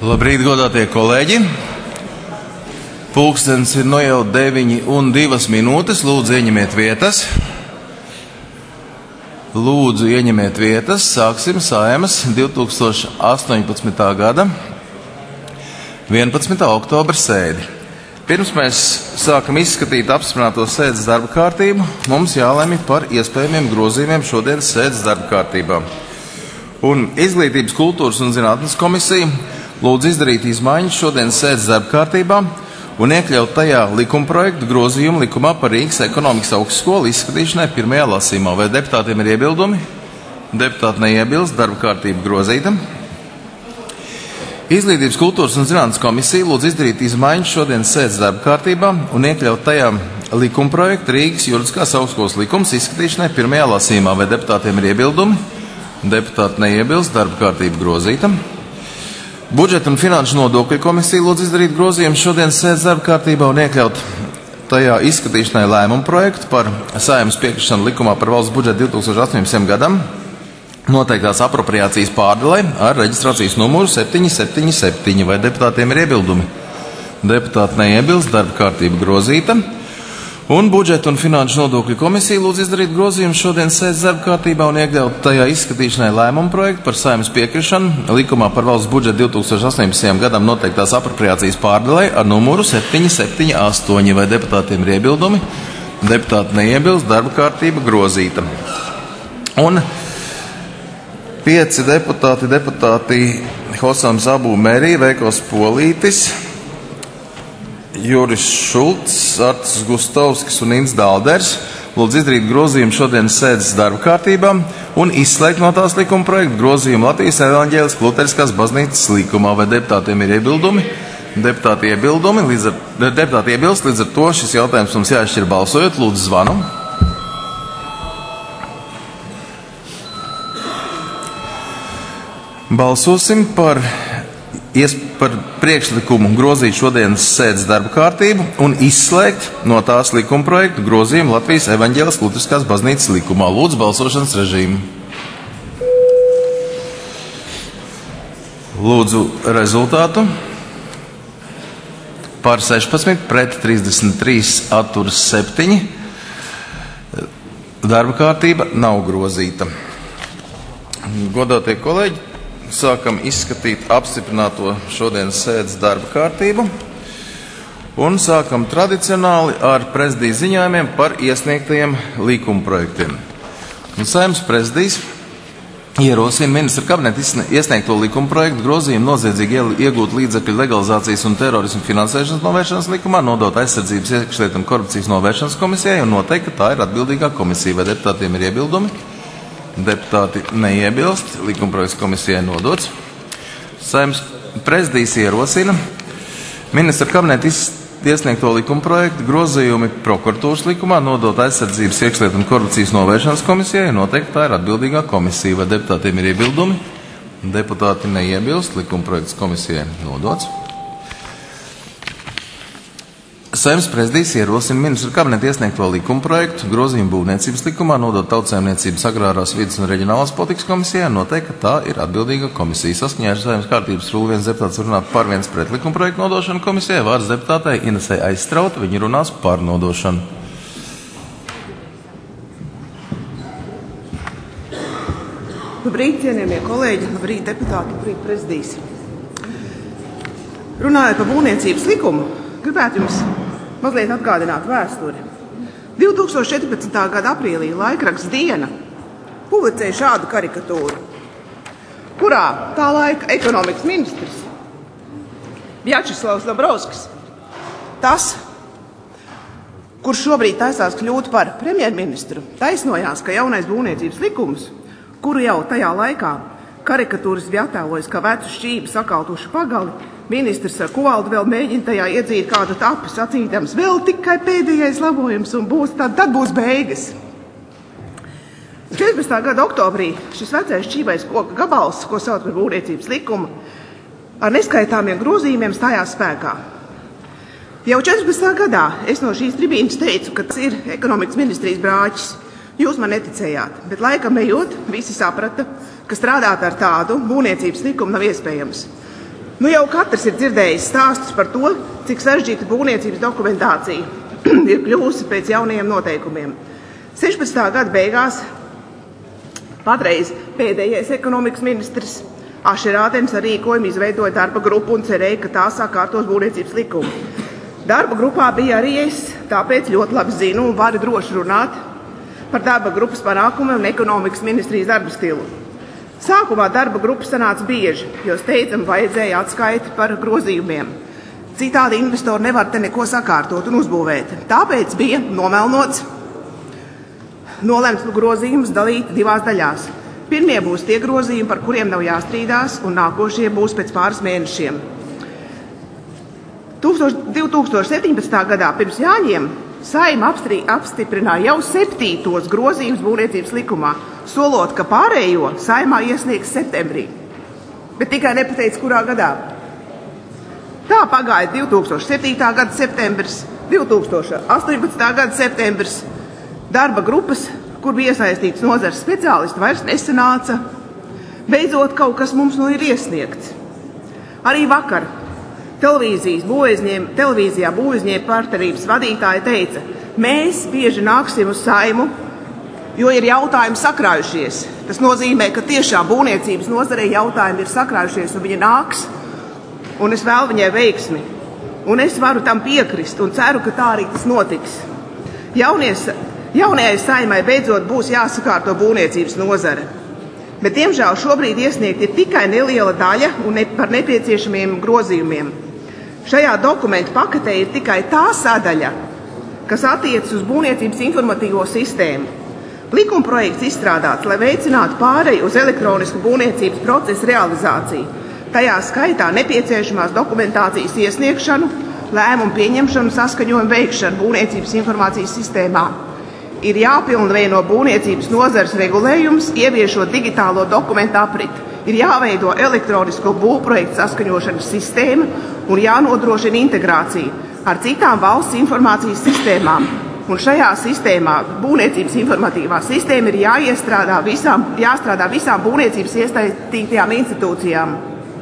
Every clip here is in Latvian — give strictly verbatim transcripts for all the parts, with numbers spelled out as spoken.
Labrīt, godātie kolēģi! Pulkstens ir no jau deviņi un divas minūtes. Lūdzu, ieņemiet vietas. Lūdzu, ieņemiet vietas. Sāksim Saeimas divi tūkstoši astoņpadsmitā gada vienpadsmitā oktobra sēdi. Pirms mēs sākam izskatīt apstiprināto sēdes darba kārtību, mums jālemj par iespējamiem grozījumiem šodienas sēdes darba kārtībā. Un Izglītības, kultūras un zinātnes komisija lūdzu izdarīt izmaiņas šodienas sēdes darba kārtībā un iekļaut tajā likumprojektu grozījumu likumā par Rīgas ekonomikas augstskolu izskatīšanai pirmajā lasījumā. Vai deputātiem ir iebildumi? Deputāti neiebilst, darba kārtība grozīta. Izglītības, kultūras un zinātnes komisija lūdzu izdarīt izmaiņas šodienas sēdes darba kārtībā un iekļaut tajā likumprojektu Rīgas juridiskās augstskolas likums izskatīšanai pirmajā lasījumā. Vai deputātiem ir iebildumi? Deputāti neiebilst, darba kārtība grozīta. Budžeta un finanšu nodokļu komisija lūdzu izdarīt grozījumus šodienas sēdes darba kārtībā un iekļaut tajā izskatīšanai lēmumu projektu par Saeimas piekrišanu likumā par valsts budžetu divi tūkstoši astoņpadsmitajam gadam noteiktās apropriācijas pārdalē ar reģistrācijas numuru septiņi septiņi septiņi. Vai deputātiem ir iebildumi? Deputāti neiebilst, darba kārtība grozīta. Un budžeta un finanšu nodokļu komisija lūdzu izdarīt grozījumus šodienas sēdes darba kārtībā un iekļaut tajā izskatīšanai lēmumu projektu par Saeimas piekrišanu likumā par valsts budžetu divi tūkstoši astoņpadsmitajam gadam noteiktās apropriācijas pārdalē ar numuru septiņi septiņi astoņi. Vai deputātiem ir iebildumi? Deputāti neiebilst, darba kārtība grozīta. Un pieci deputāti, deputāti Hosams Abu Merī, Veikals Polītis, Juris Šulcs, Artis Gustovskis un Inns Dalders lūdzu izdarīt grozījumu šodienas sēdes darba kārtībā un izslēgt no tās likuma projektu grozījumu Latvijas evaņģēliskās luteriskās baznīcas likumā. Vai deputātiem ir iebildumi? Deputāti iebildumi, līdz ar, deputāti iebilst, līdz ar to šis jautājums mums jāizšķir balsojot. Lūdzu, zvanu. Balsosim par, ies, par priekšlikumu grozīt šodienas sēdes darba kārtību un izslēgt no tās likuma projektu grozījumu Latvijas evaņģēliskās luteriskās baznīcas likumā. Lūdzu, balsošanas režīmu. Lūdzu, rezultātu. Par sešpadsmit, pret trīsdesmit trīs, atturas septiņi. Darba kārtība nav grozīta. Godātie kolēģi, sākam izskatīt apstiprināto šodienas sēdes darba kārtību un sākam tradicionāli ar prezidijas ziņojumiem par iesniegtajiem likumprojektiem. Un Saeimas prezidijas ierosina ministra kabineta iesniegto likumprojektu grozījumu noziedzīgi iegūt līdzekļu legalizācijas un terorismu finansēšanas novēršanas likumā nodot aizsardzības, iekšlietu un korupcijas novēršanas komisijai un noteikt, ka tā ir atbildīgā komisija. Vai deputātiem ir iebildumi? Deputāti neiebilst, likumprojekts komisijai nodots. Saeimas prezidijas ierosina ministra kabineta iesniegto likumprojektu grozījumi prokuratūras likumā nodot aizsardzības, iekšlietu un korupcijas novēršanas komisijai un noteikt, tā ir atbildīgā komisija. Vai deputātiem ir iebildumi? Deputāti neiebilst, likumprojekts komisijai nodots. Saeimas prezidijas ierosina ministra kabineta iesniegto likumprojektu grozījumu būvniecības likumā nodot Tautsaimniecības, agrārās vides un reģionālās politikas komisijai un noteikt, ka tā ir atbildīga komisija. Saskaņā ar Saeimas kārtības rulu viens deputāts runāt par viens pret likumprojektu nodošanu komisijai, vārds deputātei Inesei Aizstrauta, viņa runās par nodošanu. Labrīt, cienījamie kolēģi, labrīt, deputāti, labrīt, prezidijas. Runājot par būvniecības likumu, gribētu jums mazliet atgādināt vēsturi. divi tūkstoši četrpadsmitā gada aprīlī laikraksts Diena publicēja šādu karikatūru, kurā tā laika ekonomikas ministrs Vjačeslavs Dombrovskis, tas, kurš šobrīd taisās kļūt par premjerministru, taisnojās, ka jaunais būvniecības likums, kuru jau tajā laikā karikatūras bija attēlojas kā vecu šķību sakaltušu pagali, ministrs ar kuvaldu vēl mēģina tajā iedzīt kādu tapu, sacīdams, vēl tikai pēdējais labojums un būs, tad, tad būs beigas. četrpadsmitā gada oktobrī šis vecais šķībais koka gabals, ko sauc par būvniecības likumu, ar neskaitāmiem grozījumiem stājās spēkā. Jau četrpadsmitā gadā es no šīs tribīnas teicu, ka tas ir ekonomikas ministrijas brāķis. Jūs man neticējāt, bet laikam ejot, visi saprata, ka strādāt ar tādu būvniecības likumu nav iespējams. Nu jau katrs ir dzirdējis stāstus par to, cik sarežģīta būvniecības dokumentācija ir kļūsi pēc jaunajiem noteikumiem. sešpadsmitā gada beigās patreiz pēdējais ekonomikas ministrs Ašer Ādens ar rīkojumu izveidoja darba grupu un cerēja, ka tā sakārtos būvniecības likumu. Darba grupā bija arī es, tāpēc ļoti labi zinu un varu droši runāt par darba grupas panākumiem un ekonomikas ministrijas darba stilu. Sākumā darba grupa sanāca bieži, jo steidzami vajadzēja atskaiti par grozījumiem. Citādi investori nevar te neko sakārtot un uzbūvēt. Tāpēc bija nomelnots, nolemts grozījumus dalīt divās daļās. Pirmie būs tie grozījumi, par kuriem nav jāstrīdās, un nākošie būs pēc pāris mēnešiem. divi tūkstoši septiņpadsmitā gadā pirms Jāņiem Saeima apstiprināja jau septītos grozījumus būvniecības likumā, solot, ka pārējo Saeimā iesniegs septembrī, bet tikai nepateica, kurā gadā. Tā pagāja divi tūkstoši septītā gada septembris, divi tūkstoši astoņpadsmitā gada septembris. Darba grupas, kur bija iesaistīts nozares speciālisti, vairs nesanāca. Beidzot, kaut kas mums nu ir iesniegts. Arī vakar televīzijas būvizņēm, televīzijā būvizņēma partnerības vadītāja teica, mēs bieži nāksim uz Saimu, jo ir jautājumi sakrājušies. Tas nozīmē, ka tiešām būvniecības nozarei jautājumi ir sakrājušies, un viņa nāks, un es vēlu viņai veiksmi. Un es varu tam piekrist, un ceru, ka tā arī tas notiks. Jaunies, jaunajai Saimai beidzot būs jāsakārto būvniecības nozare. Bet, diemžēl, šobrīd iesniegt ir tikai neliela daļa un ne, par nepieciešamiem grozījumiem. Šajā dokumentu paketē ir tikai tā sadaļa, kas attiecas uz būvniecības informatīvo sistēmu. Likumprojekts izstrādāts, lai veicinātu pāreju uz elektronisku būvniecības procesu realizāciju. Tajā skaitā nepieciešamās dokumentācijas iesniegšanu, lēmumu pieņemšanu, saskaņojumu veikšanu būvniecības informācijas sistēmā. Ir jāpilnveino būvniecības nozares regulējums, ieviešot digitālo dokumentu apriti. Ir jāveido elektronisko būvprojektu saskaņošanas sistēma un jānodrošina integrācija ar citām valsts informācijas sistēmām. Un šajā sistēmā, būvniecības informatīvā sistēma, ir jāiestrādā visām, jāstrādā visām būvniecības iesaistītajām institūcijām.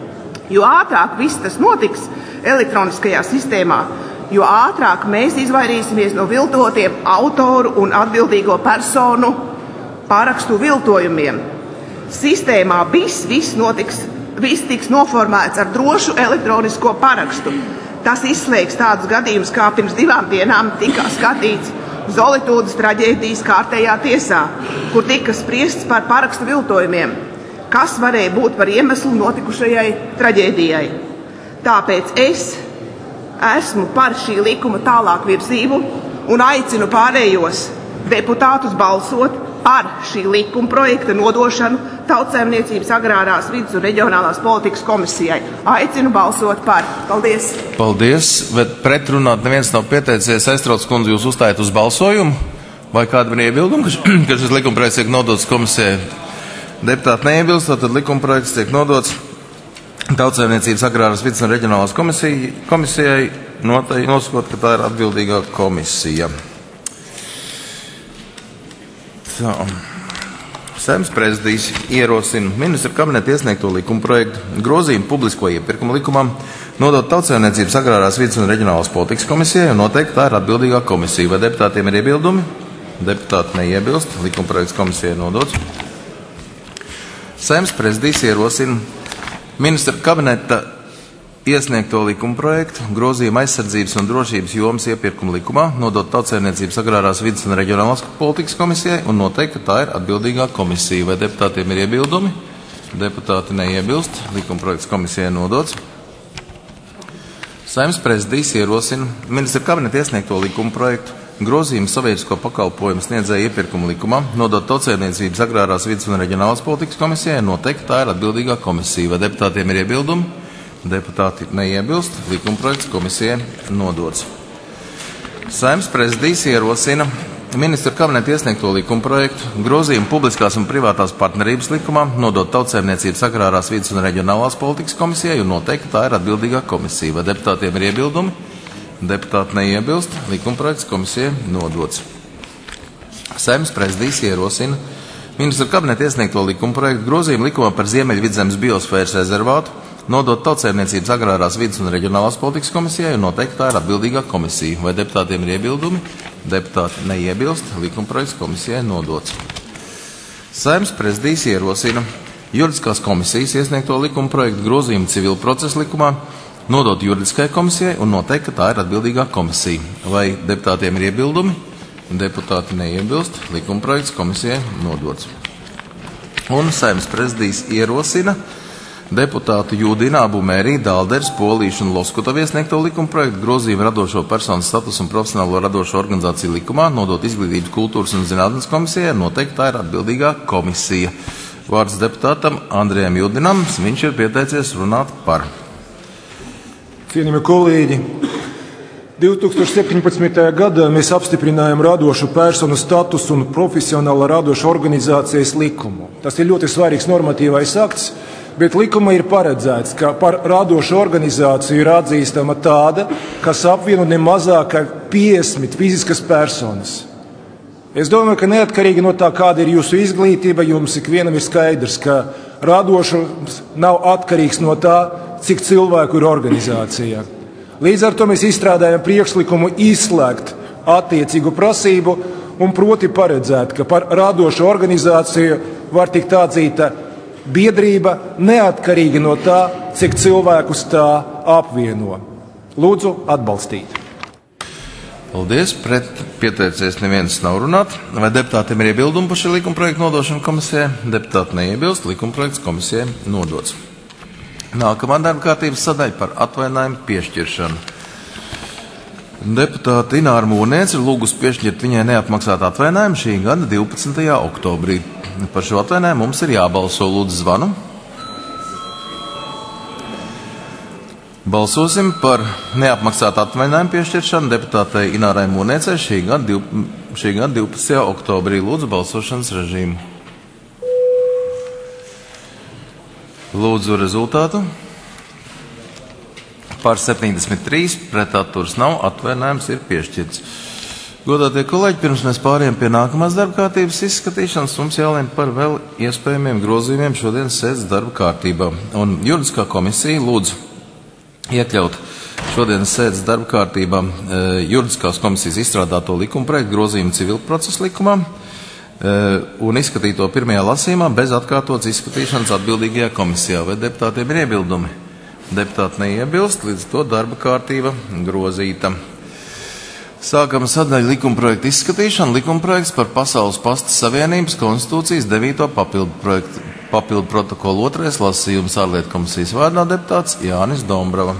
Jo ātrāk viss tas notiks elektroniskajā sistēmā, jo ātrāk mēs izvairīsimies no viltotiem autoru un atbildīgo personu parakstu viltojumiem. Sistēmā viss, viss, notiks, viss tiks noformēts ar drošu elektronisko parakstu. Tas izslēgs tādus gadījumus, kā pirms divām dienām tika skatīts Zolitūdas traģēdijas kārtējā tiesā, kur tika spriests par parakstu viltojumiem, kas varēja būt par iemeslu notikušajai traģēdijai. Tāpēc es esmu par šī likuma tālāk virzību un aicinu pārējos deputātus balsot par šī likuma projekta nodošanu Tautsaimniecības agrārās vides un reģionālās politikas komisijai. Aicinu balsot par. Paldies! Paldies, bet pretrunāt neviens nav pieteicies. Aiztrauc kundze, jūs uzstājat uz balsojumu? Vai kāda ir iebilduma, ka šis likumprojekts tiek nodots komisijai? Deputāti neiebilst, tad likumprojekts tiek nodots Tautsaimniecības agrārās vides un reģionālās komisijai, nosakot, ka tā ir atbildīgā komisija. Tā. Saeimas prezidijs ierosina ministra kabineta iesniegto likumprojektu grozījumu publisko iepirkumu likumam nodot Tautsaimniecības agrārās vides un reģionālās politikas komisijai un noteikti tā ir atbildīgā komisija. Vai deputātiem ir iebildumi? Deputāti neiebilst. Likumprojekts komisijai nodots. Saeimas prezidijs ierosina ministra kabineta iesniegto likumprojektu grozījumu aizsardzības un drošības jomas iepirkumu likumā nodot Tautsaimniecības agrārās vides un reģionālās politikas komisijai un noteikti, ka tā ir atbildīgā komisija. Vai deputātiem ir iebildumi? Deputāti neiebilst. Likumprojekts komisijai nodots. Saeimas prezidijs ierosina ministra kabineta iesniegto likumprojektu grozījumu sabiedrisko pakalpojumu sniedzēju iepirkumu likumā nodot Tautsaimniecības agrārās vides un reģionālās politikas komisijai un noteikti, tā ir atbildīgā komisija. Vai deputātiem ir iebildumi? Deputāti neiebilst. Likumprojekts komisijai nodots. Saeimas prezidijs ierosina ministra kabineta iesniegto likumprojektu grozījumu publiskās un privātās partnerības likumā nodot Tautsaimniecības agrārās vides un reģionālās politikas komisijai un noteikti, tā ir atbildīgā komisija. Vai deputātiem ir iebildumi? Deputāti neiebilst. Likumprojekts komisijai nodots. Saeimas prezidijs ierosina ministra kabineta iesniegto likumprojektu grozījumu likumā par Ziemeļvidzemes biosfēras rezervātu nodot Tautsaimniecības, agrārās vides un reģionālās politikas komisijai un noteikt, tā ir atbildīgā komisija. Vai deputātiem ir iebildumi? Deputāti neiebilst. Likumprojekts komisijai nodots. Saeimas prezidijs ierosina juridiskās komisijas iesniegto likumprojektu grozījumu civila procesa likumā nodot juridiskai komisijai un noteikt, ka tā ir atbildīgā komisija. Vai deputātiem ir iebildumi? Deputāti neiebilst. Likumprojekts komisijai nodots. Un Saeimas prezidijs ierosina deputātu Jūdina Abumērī, Dālderes, Polīšu un Loskutavu iesniegto likumprojektu grozījumu radošo personu statusu un profesionālo radošo organizāciju likumā nodot Izglītības, kultūras un zinātnes komisijai un noteikt, tā ir atbildīgā komisija. Vārds deputātam Andrejam Jūdinam, viņš ir pieteicies runāt par. Cienījamie kolēģi, divi tūkstoši septiņpadsmitajā gadā mēs apstiprinājām radošu personu statusu un profesionāla radošu organizācijas likumu. Tas ir ļoti svarīgs normatīvais akts, bet likumā ir paredzēts, ka par radošu organizāciju ir atzīstama tāda, kas apvieno ne mazāk kā piecdesmit fiziskas personas. Es domāju, ka neatkarīgi no tā, kāda ir jūsu izglītība, jums ikvienam ir skaidrs, ka radošums nav atkarīgs no tā, cik cilvēku ir organizācijā. Līdz ar to mēs izstrādājam priekšlikumu izslēgt attiecīgu prasību un proti paredzēt, ka par radošu organizāciju var tikt atzīta biedrība neatkarīgi no tā, cik cilvēkus tā apvieno. Lūdzu, atbalstīt. Paldies. Pret pieteicies neviens nav runāt. Vai deputātiem ir iebildumi par šī likumprojekta nodošanu komisijai? Deputāti neiebilst. Likumprojekts komisijai nodots. Nākamā darba kārtības sadaļa par atvainājumu piešķiršanu. Deputāte Ināra Mūrniece ir lūgusi piešķirt viņai neapmaksātu atvainājumu šī gada divpadsmitajā oktobrī. Par šo atvainājumu mums ir jābalso. Lūdzu, zvanu. Balsosim par neapmaksātu atvainājumu piešķiršanu deputātei Inārai Mūrniecei šī gada divpadsmitajā oktobrī. Lūdzu, balsošanas režīmu. Lūdzu rezultātu. Par septiņdesmit trīs, pret atturas nav, atvainājums ir piešķirts. Godātie kolēģi, pirms mēs pārējām pie nākamās darba kārtības izskatīšanas, mums jālēm par vēl iespējamiem grozījumiem šodienas sēdes darba kārtībā. Un juridiskā komisija lūdzu iekļaut šodienas sēdes darba kārtībā e, juridiskās komisijas izstrādāto likumprojektu grozījumu civila procesa likumā un izskatīt to pirmajā lasījumā bez atkārtotas izskatīšanas atbildīgajā komisijā. Vai deputātiem ir iebildumi? Deputāti neiebilst, līdz to darba kārtība grozīta. Sākam sadaļu likumprojektu izskatīšanu. Likumprojekts par Pasaules pasta savienības konstitūcijas devīto papildu projektu. Papildu protokolu otrais lasījums ārlietu komisijas vārdā deputāts Jānis Dombrava.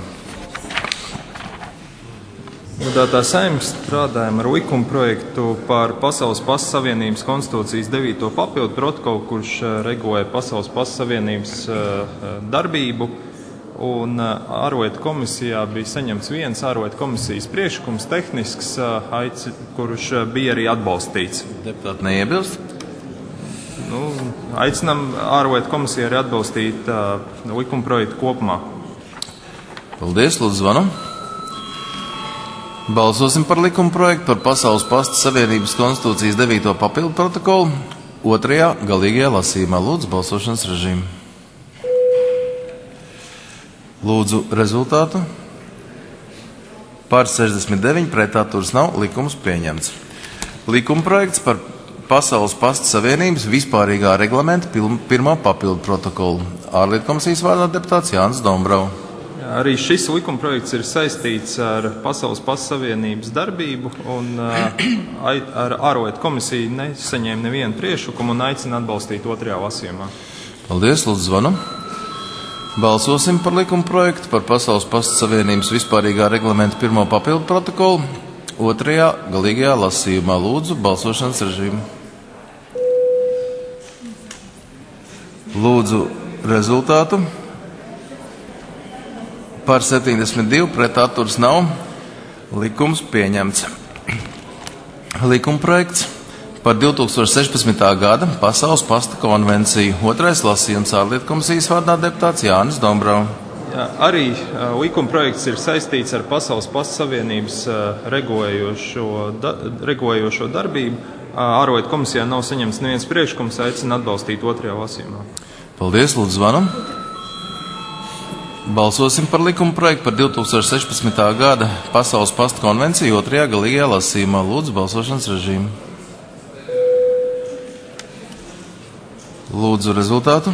Godātā Saeima, strādājam ar likumprojektu par Pasaules pasta savienības konstitūcijas devīto papildu protokolu, kurš regulē Pasaules pasta savienības darbību. Un ārlietu komisijā bija saņemts viens ārlietu komisijas priekšlikums, tehnisks, kurš bija arī atbalstīts. Deputāti neiebilst? Nu, aicinām ārlietu komisiju arī atbalstīt uh, likumprojektu kopumā. Paldies, lūdzu zvanu. Balsosim par likumprojektu par Pasaules pasta savienības konstitūcijas devīto papildu protokolu otrajā galīgajā lasījumā. Lūdzu balsošanas režīmu. Lūdzu rezultātu. Par sešdesmit deviņi, pret atturas nav, likums pieņemts. Likumprojekts par Pasaules pasta savienības vispārīgā reglamenta pirmā papildu protokolu. Ārlietu komisijas vārdā deputāts Jānis Dombrava. Arī šis likumprojekts ir saistīts ar Pasaules pasta savienības darbību, un uh, ar ārlietu komisiju nesaņēma nevienu priekšlikumu un aicina atbalstīt otrajā lasījumā. Paldies, lūdzu zvanu. Balsosim par likumprojektu par Pasaules pasta savienības vispārīgā reglamenta pirmo papildu protokolu otrajā galīgajā lasījumā. Lūdzu balsošanas režīmu. Lūdzu rezultātu. Par septiņdesmit divi, pret atturas nav, likums pieņemts. Likumprojekts par divi tūkstoši sešpadsmitā gada Pasaules pasta konvenciju. Otrais lasījums ārlietu komisijas vārdā deputāts Jānis Dombrava. Jā, arī uh, likumprojekts ir saistīts ar Pasaules pasta savienības uh, regulējošo, da, regulējošo darbību. Uh, ārlietu komisijā nav saņemts neviens priekšlikums, aicina atbalstīt otrajā lasījumā. Paldies, lūdzu zvanu. Balsosim par likuma projektu par divtūkstoš sešpadsmitā gada Pasaules pasta konvenciju otrajā galīgajā lasījumā. Lūdzu, balsošanas režīmu. Lūdzu rezultātu.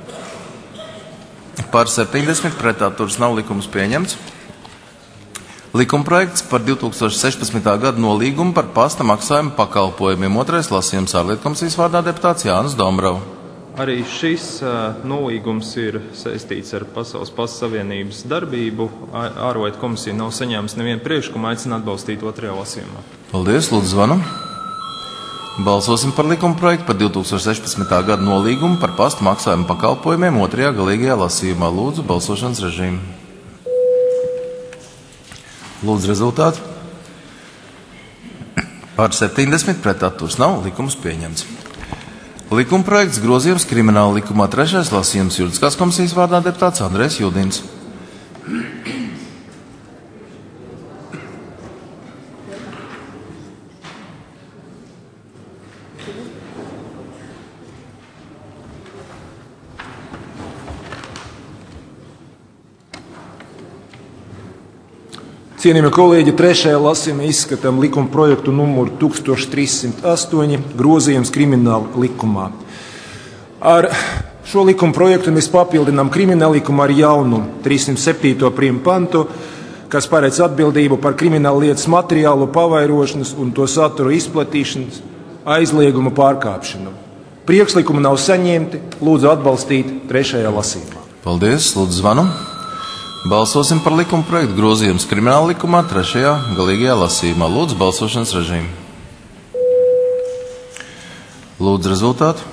Par septiņdesmit, pret atturas nav, likums pieņemts. Likuma projekts par divtūkstoš sešpadsmitā gada nolīgumu par pasta maksājumu pakalpojumiem. Otrais lasījums ārlietu komisijas vārdā deputāts Jānis Dombrava. Arī šis uh, nolīgums ir saistīts ar Pasaules pasta savienības darbību. Ārlietu komisija nav saņēmusi nevienu priekšlikumu, aicina atbalstīt otrajā lasījumā. Paldies, lūdzu zvanu. Balsosim par likuma projektu par divtūkstoš sešpadsmitā gada nolīgumu par pasta maksājumu pakalpojumiem otrajā galīgajā lasījumā. Lūdzu, balsošanas režīmu. Lūdzu rezultātu. Par septiņdesmit, pret atturas nav, likums pieņemts. Likuma projekts grozījums krimināla likumā trešais lasījums juridiskās komisijas vārdā deputāts Andrejs Judins. Cienījamie kolēģi, trešajā lasījumā izskatām likuma projektu numuru tūkstoš trīssimt astoņi grozījums krimināla likumā. Ar šo likuma projektu mēs papildinām krimināla likumu ar jaunu trīssimt septīto prīmu pantu, kas paredz atbildību par krimināla lietas materiālu pavairošanas un to satura izplatīšanas aizliegumu pārkāpšanu. Priekšlikumi nav saņemti, lūdzu atbalstīt trešajā lasījumā. Paldies, lūdzu zvanu. Balsosim par likuma projektu grozījums krimināla likumā trešajā galīgajā lasījumā. Lūdzu, balsošanas režīmu. Lūdzu rezultātu.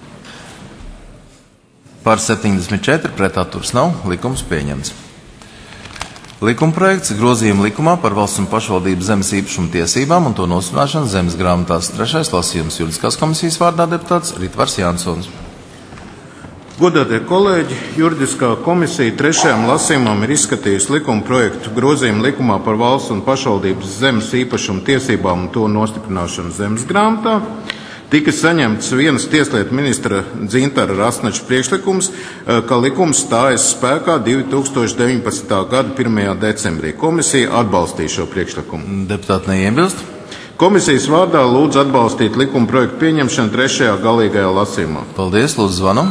Par septiņdesmit četri, pret atturas nav, likums pieņemts. Likuma projekts grozījuma likumā par valsts un pašvaldību zemes īpašumu tiesībām un to nostiprināšanu zemes grāmatās. Trešais lasījums juridiskās komisijas vārdā deputāts Ritvars Jansons. Godātie kolēģi, juridiskā komisija trešajam lasījumam ir izskatījusi likuma projektu grozījumu likumā par valsts un pašvaldības zemes īpašumu tiesībām un to nostiprināšanu zemes grāmatā. Tika saņemts vienas tieslietu ministra Dzintara Rasnača priekšlikums, ka likums stājas spēkā divtūkstoš deviņpadsmitā gada pirmajā decembrī. Komisija atbalstīja šo priekšlikumu. Deputāti neiebilst? Komisijas vārdā lūdzu atbalstīt likuma projektu pieņemšanu trešajā galīgajā lasījumā. Paldies, lūdzu zvanu.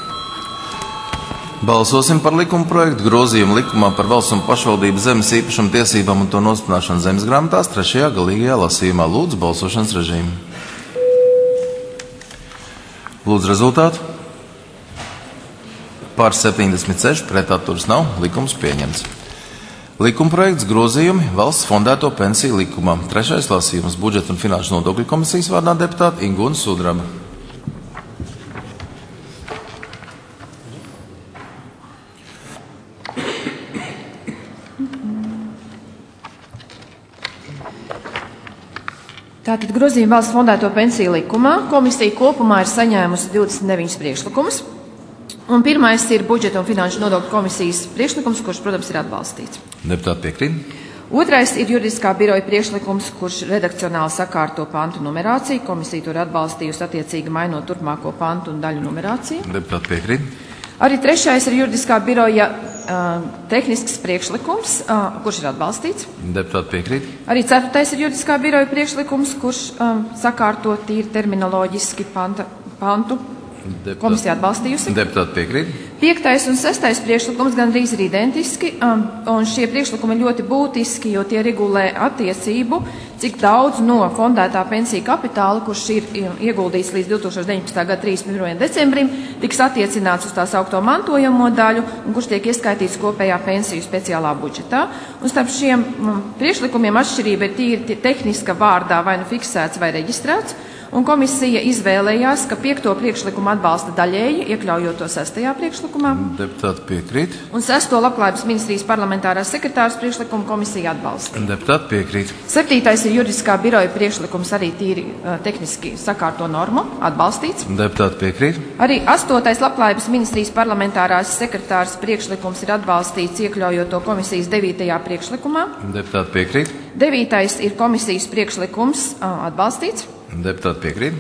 Balsosim par likuma projektu grozījumu likumā par valsts un pašvaldību zemes īpašumu tiesībām un to nostiprināšanu zemes grāmatās trešajā galīgajā lasījumā. Lūdzu, balsošanas režīmu. Lūdzu rezultātu. Par septiņdesmit seši, pret atturas nav, likums pieņemts. Likuma projekts grozījumi valsts fondēto pensiju likumā. Trešais lasījums budžeta un finanšu nodokļu komisijas vārdā deputāta Ingūna Sudraba. Tātad grozījumi valsts fondēto pensiju likumā. Komisija kopumā ir saņēmusi divdesmit deviņus priekšlikumus. Un pirmais ir budžeta un finanšu nodokļu komisijas priekšlikums, kurš, protams, ir atbalstīts. Deputāti piekrīt. Otrais ir juridiskā biroja priekšlikums, kurš redakcionāli sakārto pantu numerāciju. Komisija to ir atbalstījusi attiecīgi mainot turpmāko pantu un daļu numerāciju. Deputāti piekrīt. Arī trešais ir juridiskā biroja uh, tehnisks priekšlikums, uh, kurš ir atbalstīts. Deputāti piekrīt. Arī ceturtais ir juridiskā biroja priekšlikums, kurš um, sakārto tīri terminoloģiski panta, pantu. Deputāti. Komisija atbalstījusi. Deputāti piekrīt. Piektais un sestais priekšlikums gandrīz ir identiski, um, un šie priekšlikumi ir ļoti būtiski, jo tie regulē attiecību, cik daudz no fondētā pensiju kapitāla, kurš ir ieguldīts līdz divtūkstoš deviņpadsmitā gada trīsdesmit pirmajam decembrim, tiks attiecināts uz tā saukto mantojamo daļu, un kurš tiek ieskaitīts kopējā pensiju speciālā budžetā. Un starp šiem um, priekšlikumiem atšķirība ir tīri tehniska vārdā vai nu fiksēts vai reģistrēts. Un komisija izvēlējās, ka piekto priekšlikumu atbalsta daļēji, iekļaujot to sestajā priekšlikumā. Deputāti piekrīt. Un sesto labklājības ministrijas parlamentārās sekretāras priekšlikumu komisija atbalsta. Deputāti piekrīt. Septītais ir juridiskā biroja priekšlikums, arī tīri uh, tehniski sakārto normu, atbalstīts. Deputāti piekrīt. Arī astotais labklājības ministrijas parlamentārās sekretāras priekšlikums ir atbalstīts, iekļaujot to komisijas devītajā priekšlikumā. Deputāti piekrīt. Devītais ir komisijas priekšlikums, uh, atbalstīts. Deputāti piekrīt.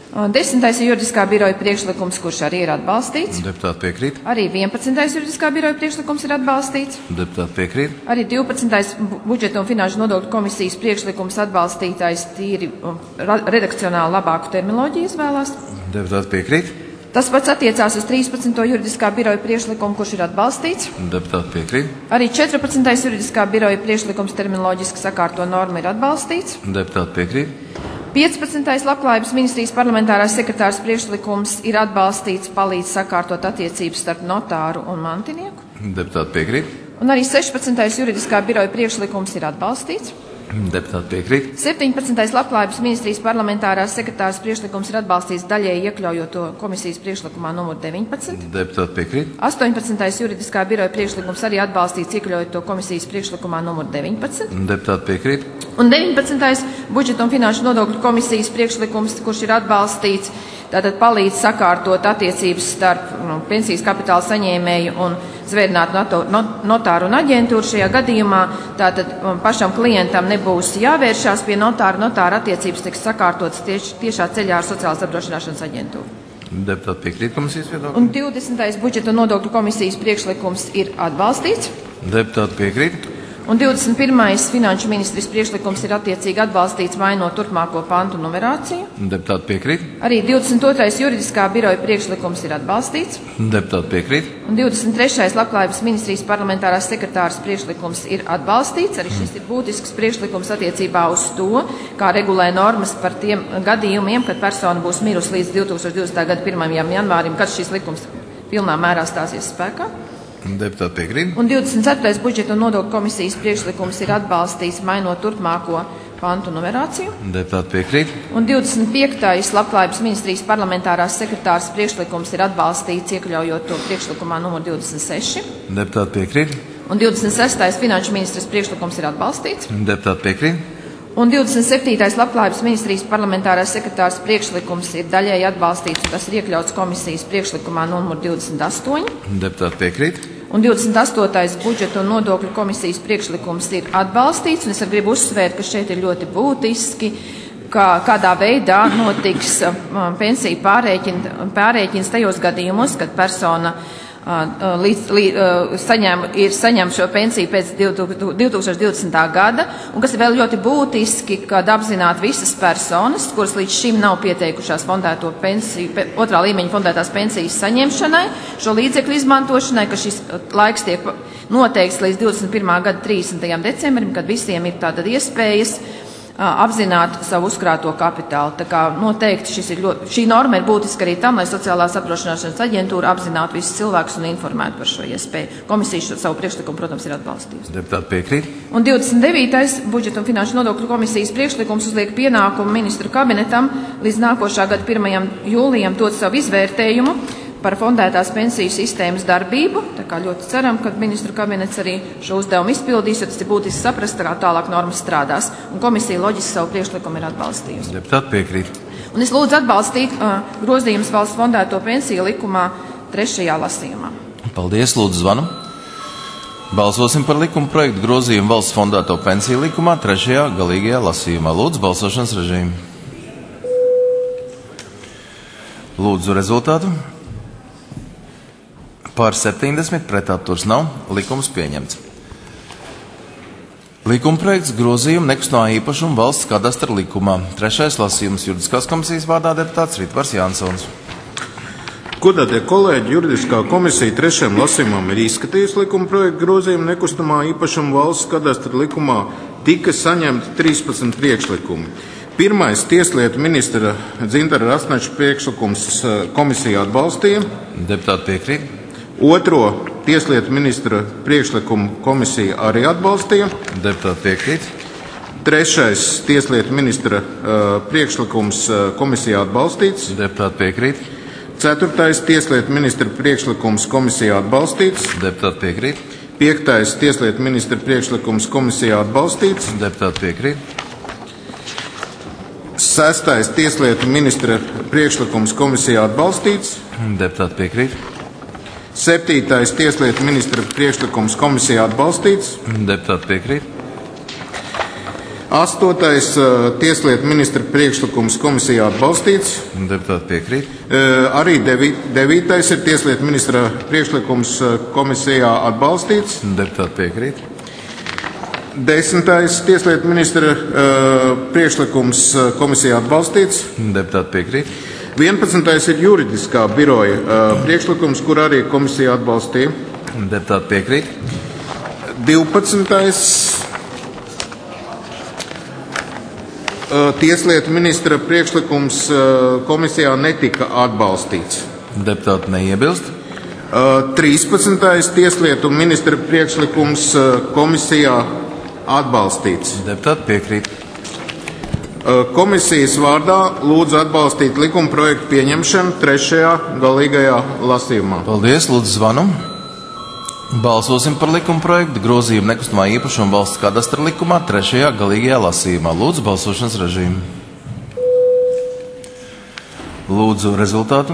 Desmitais ir juridiskā biroja priekšlikums, kurš arī ir atbalstīts. Deputāti piekrīt. Arī vienpadsmitais juridiskā biroja priekšlikums ir atbalstīts. Deputāti piekrīt. Arī divpadsmitais budžeta un finanšu nodokļu komisijas priekšlikums atbalstītais tīri redakcionāli labāku terminoloģiju izvēlās. Deputāti piekrīt. Tas pats attiecās uz trīspadsmito juridiskā biroja priekšlikumu, kurš ir atbalstīts. Deputāti piekrīt. Arī četrpadsmitais juridiskā biroja priekšlikums terminoloģiski sakārto normu ir atbalstīts. Deputāti piekrīt. piecpadsmitais Labklājības ministrijas parlamentārās sekretārs priekšlikums ir atbalstīts, palīdz sakārtot attiecības starp notāru un mantinieku. Deputāti piekrīt. Un arī sešpadsmitais juridiskā biroja priekšlikums ir atbalstīts. Deputāti piekrīt. septiņpadsmitais Labklājības ministrijas parlamentārās sekretārs priekšlikums ir atbalstīts daļēji iekļaujot to komisijas priekšlikumā numur deviņpadsmit. Deputāti piekrīt. astoņpadsmitais juridiskā biroja priekšlikums arī atbalstīts iekļaujot to komisijas priekšlikumā numur deviņpadsmit. Deputāti piekrīt. Un deviņpadsmitais budžeta un finanšu nodokļu komisijas priekšlikums, kurš ir atbalstīts, tātad palīdz sakārtot attiecības starp nu, pensijas kapitāla saņēmēju un zvērinātu notāru un aģentūru. Šajā gadījumā tātad pašam klientam nebūs jāvēršās pie notāra. Notāra attiecības tiks sakārtotas tieši, tiešā ceļā ar sociālās apdrošināšanas aģentūru. Deputāti piekrīt komisijas viedoklim. Un divdesmitais budžeta un nodokļu komisijas priekšlikums ir atbalstīts. Deputāti piekrīt. Un divdesmit pirmais finanšu ministrijas priekšlikums ir attiecīgi atbalstīts, mainot turpmāko pantu numerāciju. Deputāti piekrīt. Arī divdesmit otrais juridiskā biroja priekšlikums ir atbalstīts. Deputāti piekrīt. Un divdesmit trešais Labklājības ministrijas parlamentārās sekretāras priekšlikums ir atbalstīts. Arī šis ir būtisks priekšlikums attiecībā uz to, kā regulē normas par tiem gadījumiem, kad persona būs mirusi līdz divtūkstoš divdesmitā gada pirmajam janvārim, kad šis likums pilnā mērā stāsies spēkā. Deputāti piekrīt. Un divdesmit ceturtais budžeta un nodokļu komisijas priekšlikums ir atbalstīts, mainot turpmāko pantu numerāciju. Deputāti piekrīt. Un divdesmit piektais Labklājības ministrijas parlamentārās sekretāras priekšlikums ir atbalstīts, iekļaujot to priekšlikumā numur divdesmit seši. Deputāti piekrīt. Un divdesmit sestais finanšu ministras priekšlikums ir atbalstīts. Deputāti piekrīt. Un divdesmit septītais Labklājības ministrijas parlamentārās sekretāras priekšlikums ir daļēji atbalstīts, un tas ir iekļauts komisijas priekšlikumā numur divdesmit astoņi. Deputāti piekrīt. Un divdesmit astotais budžeta un nodokļu komisijas priekšlikums ir atbalstīts, un es arī gribu uzsvērt, ka šeit ir ļoti būtiski, kā, kādā veidā notiks um, pensiju pārrēķin, pārrēķins tajos gadījumos, kad persona uh, līdz, līdz, uh, saņem, ir saņem šo pensiju pēc divtūkstoš divdesmitā gada, un kas ir vēl ļoti būtiski, kad apzināt visas personas, kuras līdz šim nav pieteikušās fondēto pensiju, otrā līmeņa fondētās pensijas saņemšanai, šo līdzekļu izmantošanai, ka šis laiks tiek noteikts līdz divdesmit pirmā gada trīsdesmitajam decembrim, kad visiem ir tātad iespējas apzināt savu uzkrāto kapitālu. Tā kā noteikti šis ir ļoti, šī norma ir būtiska arī tam, lai sociālās apdrošināšanas aģentūra apzinātu visus cilvēkus un informētu par šo iespēju. Komisija šo savu priekšlikumu, protams, ir atbalstījusi. Deputāti piekrīt. Un divdesmit devītais budžeta un finanšu nodokļu komisijas priekšlikums uzliek pienākumu ministru kabinetam līdz nākošā gada pirmajam jūlijam dot savu izvērtējumu par fondētās pensiju sistēmas darbību. Tā kā ļoti ceram, ka ministru kabinets arī šo uzdevumu izpildīs, jo tas ir būtiski saprast, kā tālāk normas strādās. Un komisija loģiski savu priekšlikumu ir atbalstījusi. Deputāti piekrīt. Un es lūdzu atbalstīt uh, grozījumus valsts fondēto pensiju likumā trešajā lasījumā. Paldies, lūdzu zvanu. Balsosim par likuma projektu grozījumu valsts fondēto pensiju likumā trešajā galīgajā lasījumā. Lūdzu, balsošanas režīmu. Lūdzu rezultātu. Pār septiņdesmit, pret atturs nav, likums pieņemts. Likumprojekts grozījumu nekustamā īpašuma valsts kadastra likumā. Trešais lasījums juridiskās komisijas vārdā deputāts Ritvars Jansons. Godātie kolēģi, juridiskā komisija trešajam lasījumam ir izskatījusi likumprojektu grozījumu nekustamā īpašuma valsts kadastra likumā. Tika saņemti trīspadsmit priekšlikumi. Pirmais tieslietu ministra Dzintara Rasnača priekšlikums komisija atbalstīja. Deputāti piekrīt. Otro tieslietu ministra priekšlikumu komisija arī atbalstīja. Deputāti piekrīt. Trešais tieslietu ministra uh, priekšlikums uh, komisijā atbalstīts. Deputāti piekrīt. Ceturtais tieslietu ministra priekšlikums komisijā atbalstīts. Deputāti piekrīt. Piektais tieslietu ministra priekšlikums komisijā atbalstīts. Deputāti piekrīt. Sestais tieslietu ministra priekšlikums komisijā atbalstīts. Deputāti piekrīt. Septītais tieslietu ministra priekšlikums komisijā atbalstīts. Deputāti piekrīt. Astotais tieslietu ministra priekšlikums komisijā atbalstīts. Deputāti piekrīt. Arī devītais ir tieslietu ministra priekšlikums komisijā atbalstīts. Deputāti piekrīt. Desmitais tieslietu ministra priekšlikums komisijā atbalstīts. Deputāti piekrīt. vienpadsmitais ir juridiskā biroja priekšlikums, kur arī komisija atbalstīja. Deputāti piekrīt. divpadsmitais tieslietu ministra priekšlikums komisijā netika atbalstīts. Deputāti neiebilst. trīspadsmitais tieslietu ministra priekšlikums komisijā atbalstīts. Deputāti piekrīt. Komisijas vārdā lūdzu atbalstīt likuma projektu pieņemšanu trešajā galīgajā lasījumā. Paldies, lūdzu zvanu. Balsosim par likuma projektu grozījumu nekustamā īpašuma valsts kadastra likumā trešajā galīgajā lasījumā. Lūdzu balsošanas režīmu. Lūdzu rezultātu.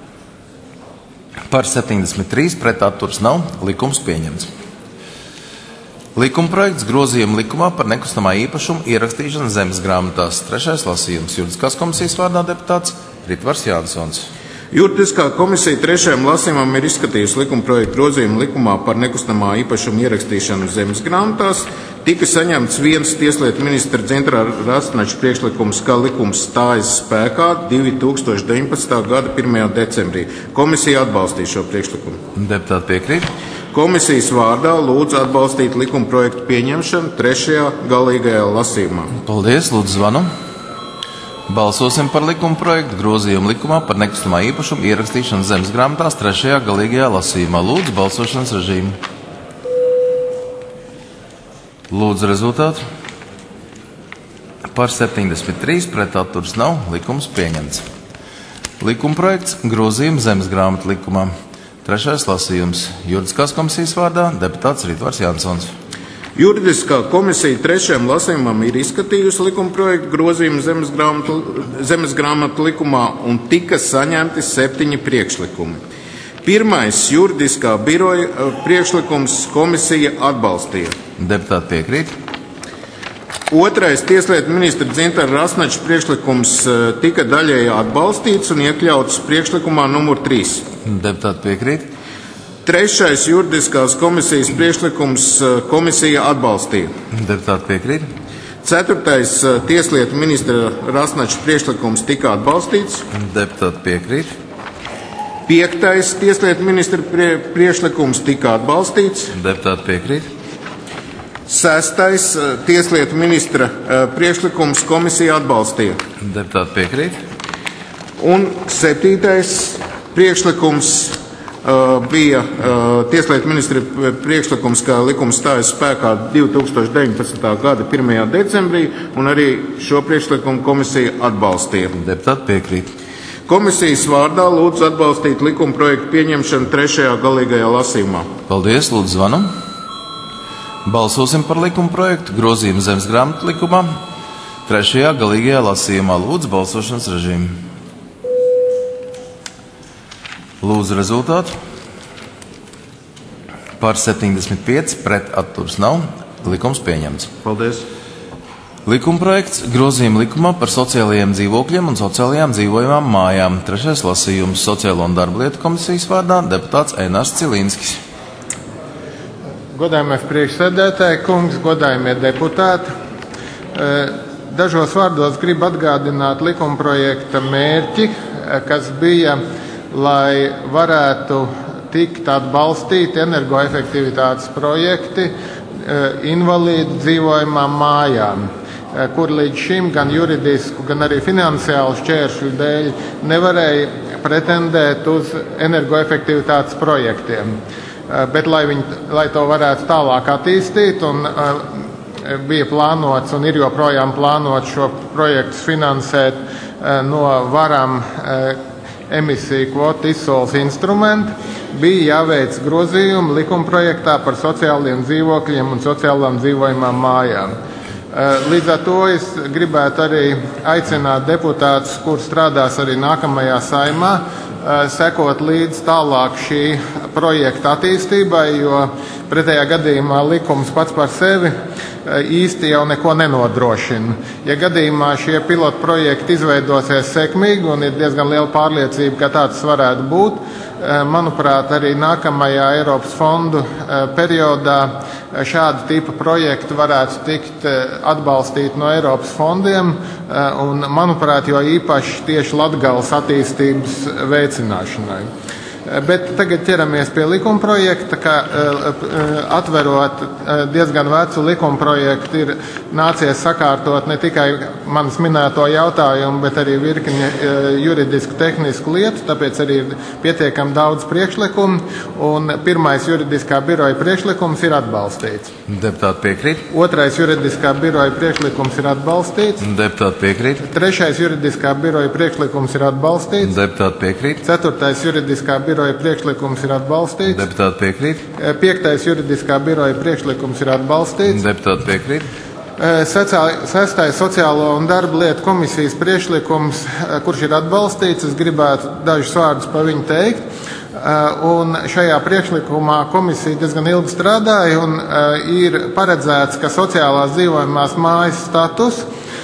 Par septiņdesmit trīs, pret atturas nav, likums pieņemts. Likuma projekts grozījumu likumā par nekustamā īpašumu ierakstīšanu zemes grāmatās. Trešais lasījums. Juridiskās komisijas vārdā deputāts Ritvars Jānsons. Juridiskā komisija trešajam lasījumam ir izskatījusi likuma projektu grozījumu likumā par nekustamā īpašuma ierakstīšanu zemes grāmatās. Tika saņemts viens tieslietu ministra Dzintara Rasnača priekšlikums, ka likums stājas spēkā divi tūkstoši deviņpadsmitā gada pirmajā decembrī. Komisija atbalstīja šo priekšlikumu. Deputāti piekrīt. Komisijas vārdā lūdzu atbalstīt likuma projektu pieņemšanu trešajā galīgajā lasījumā. Paldies, lūdzu zvanu. Balsosim par likuma projektu grozījumu likumā par nekustamā īpašumu ierakstīšanu zemes grāmatās trešajā galīgajā lasījumā. Lūdzu balsošanas režīmu. Lūdzu rezultātu. Par septiņdesmit trīs, pret atturas nav, likums pieņemts. Likuma projekts grozījumu zemes grāmatu likumā. Trešais lasījums. Juridiskās komisijas vārdā deputāts Ritvars Jānsons. Juridiskā komisija trešajam lasījumam ir izskatījusi likuma projektu grozījumu zemes grāmatu, zemes grāmatu likumā un tika saņemti septiņi priekšlikumi. Pirmais juridiskā biroja priekšlikums komisija atbalstīja. Deputāti piekrīt. Otrais tieslietu ministra Dzintara Rasnača priekšlikums tika daļēji atbalstīts un iekļauts priekšlikumā numur trīs. Deputāti piekrīt. Trešais juridiskās komisijas priekšlikums komisija atbalstīja. Deputāti piekrīt. Ceturtais tieslietu ministra Rasnača priekšlikums tika atbalstīts. Deputāti piekrīt. Piektais tieslietu ministra prie, priekšlikums tika atbalstīts. Deputāti piekrīt. Sestais tieslietu ministra priekšlikums komisija atbalstīja. Deputāti piekrīt. Un septītais priekšlikums uh, bija uh, tieslietu ministra priekšlikums, ka likums stājas spēkā divi tūkstoši deviņpadsmitā gada pirmajā decembrī, un arī šo priekšlikumu komisija atbalstīja. Deputāti piekrīt. Komisijas vārdā lūdzu atbalstīt likuma projektu pieņemšanu trešajā galīgajā lasījumā. Paldies, lūdzu zvanu. Balsosim par likuma projektu grozījumu zemes grāmatu likumā. Trešajā galīgajā lasījumā. Lūdzu balsošanas režīmu. Lūdzu rezultātu. Par septiņdesmit pieci, pret atturas nav. Likums pieņemts. Paldies. Likuma projekts grozījuma likumā par sociālajiem dzīvokļiem un sociālajām dzīvojamām mājām. Trešais lasījums Sociālo un darba lietu komisijas vārdā deputāts Einārs Cilīnskis. Godājamais priekšsēdētāji, kungs, godājamie deputāti. Dažos vārdos gribu atgādināt likuma projekta mērķi, kas bija, lai varētu tikt atbalstīti energoefektivitātes projekti invalīdu dzīvojamām mājām, kur līdz šim gan juridisku, gan arī finansiālu šķēršļu dēļ nevarēja pretendēt uz energoefektivitātes projektiem. Bet, lai, viņi, lai to varētu tālāk attīstīt, un uh, bija plānots un ir joprojām plānots šo projektu finansēt uh, no varam uh, emisiju kvotu izsoles instrumentu, bija jāveic grozījumi likumprojektā par sociāliem dzīvokļiem un sociālām dzīvojamām mājām. Uh, līdz ar to es gribētu arī aicināt deputātus, kur strādās arī nākamajā saimā, sekot līdz tālāk šī projekta attīstībai, jo pretējā gadījumā likums pats par sevi īsti jau neko nenodrošina. Ja gadījumā šie pilotu projekti izveidosies sekmīgi un ir diezgan liela pārliecība, ka tāds varētu būt, manuprāt, arī nākamajā Eiropas fondu periodā šāda tipa projekti varētu tikt atbalstīti no Eiropas fondiem un, manuprāt, jo īpaši tieši Latgales attīstības veicināšanai. Bet tagad ķeramies pie likumprojekta, ka atverot diezgan vecu likumprojektu ir nācies sakārtot ne tikai manis minēto jautājumu, bet arī virkni juridisku tehnisku lietu, tāpēc arī ir pietiekami daudz priekšlikumu, un pirmais juridiskā biroja priekšlikums ir atbalstīts. Deputāti piekrīt. Otrais juridiskā biroja priekšlikums ir atbalstīts. Deputāti piekrīt. Trešais juridiskā biroja priekšlikums ir atbalstīts. Deputāti piekrīt. Ceturtais juridiskā biroja priekšlikums ir atbalstīts. Deputāti piekrīt. Piektais juridiskā biroja priekšlikums ir atbalstīts. Deputāti piekrīt. Sestais sociālo un darba lietu komisijas priekšlikums, kurš ir atbalstīts, es gribētu dažus vārdus par viņu teikt. Un šajā priekšlikumā komisija diezgan ilgi strādāja un ir paredzēts, ka sociālās dzīvojamās mājas status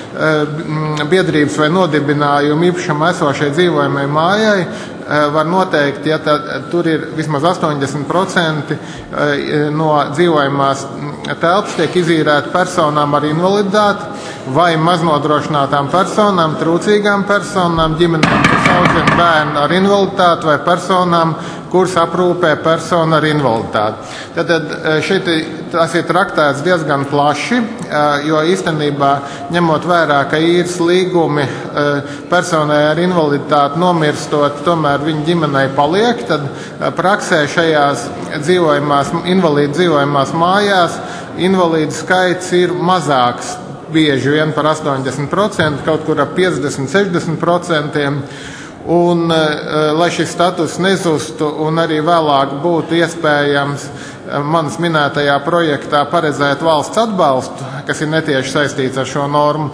biedrības vai nodibinājumu īpašumā esošai dzīvojamai mājai var noteikt, ja tā, tur ir vismaz astoņdesmit procenti no dzīvojamās telpas tiek izīrēta personām ar invaliditāti vai maznodrošinātām personām, trūcīgām personām, ģimenēm, kas audzina bērnu ar invaliditāti vai personām, kuras aprūpē personu ar invaliditāti. Tad šeit tas ir traktēts diezgan plaši, jo īstenībā ņemot vērā, ka īres līgumi personai ar invaliditāti nomirstot, tomēr viņa ģimenei paliek, tad praksē šajās dzīvojamās, invalīdu dzīvojamās mājās invalīdu skaits ir mazāks, bieži vien par astoņdesmit procentiem, kaut kur ap piecdesmit līdz sešdesmit procentiem. Un, lai šis status nezustu un arī vēlāk būtu iespējams manas minētajā projektā paredzēt valsts atbalstu, kas ir netieši saistīts ar šo normu,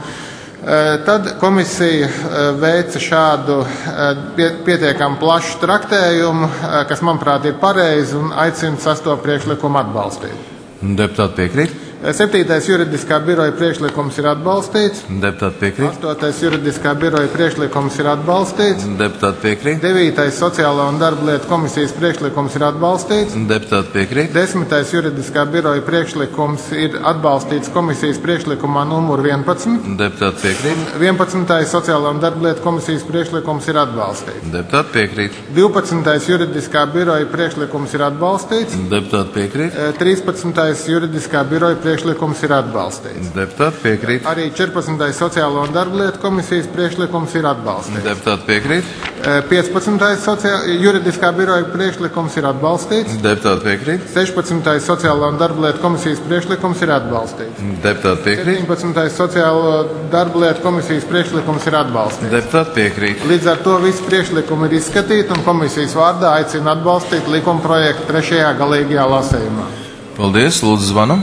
tad komisija veica šādu pietiekami plašu traktējumu, kas, manuprāt, ir pareizi un aicina sesto priekšlikumu atbalstīt. Deputāti piekrīt. Septītais juridiskā biroja priekšlikums ir atbalstīts. Deputāti piekrīt. Astotais juridiskā biroja priekšlikums ir atbalstīts. Deputāti piekrīt. Devītais sociālo un darba lietu komisijas priekšlikums ir atbalstīts. Deputāti piekrīt. Desmitais juridiskā biroja priekšlikums ir atbalstīts komisijas priekšlikumā numur vienpadsmit. Deputāti piekrīt. vienpadsmitais sociālo un darba lietu komisijas priekšlikums ir atbalstīts. Deputāti piekrīt. divpadsmitais juridiskā biroja priekšlikums ir atbalstīts. Deputāti piekrīt. trīspadsmitais juridiskā biroja priekšlikums ir atbalstīts. Deputāti piekrīt. Arī četrpadsmitais sociālo un darba lietu komisijas priekšlikums ir atbalstīts. Deputāti piekrīt. piecpadsmitais sociālo juridiskā biroja priekšlikums ir atbalstīts. Deputāti piekrīt. sešpadsmitais sociālo un darba lietu komisijas priekšlikums ir atbalstīts. Deputāti piekrīt. septiņpadsmitais sociālo darba lietu komisijas priekšlikums ir atbalstīts. Deputāti piekrīt. Līdz ar to visi priekšlikumi ir izskatīti un komisijas vārdā aicina atbalstīt likuma projektu trešajā galīgajā lasījumā. Paldies, lūdzu zvanu.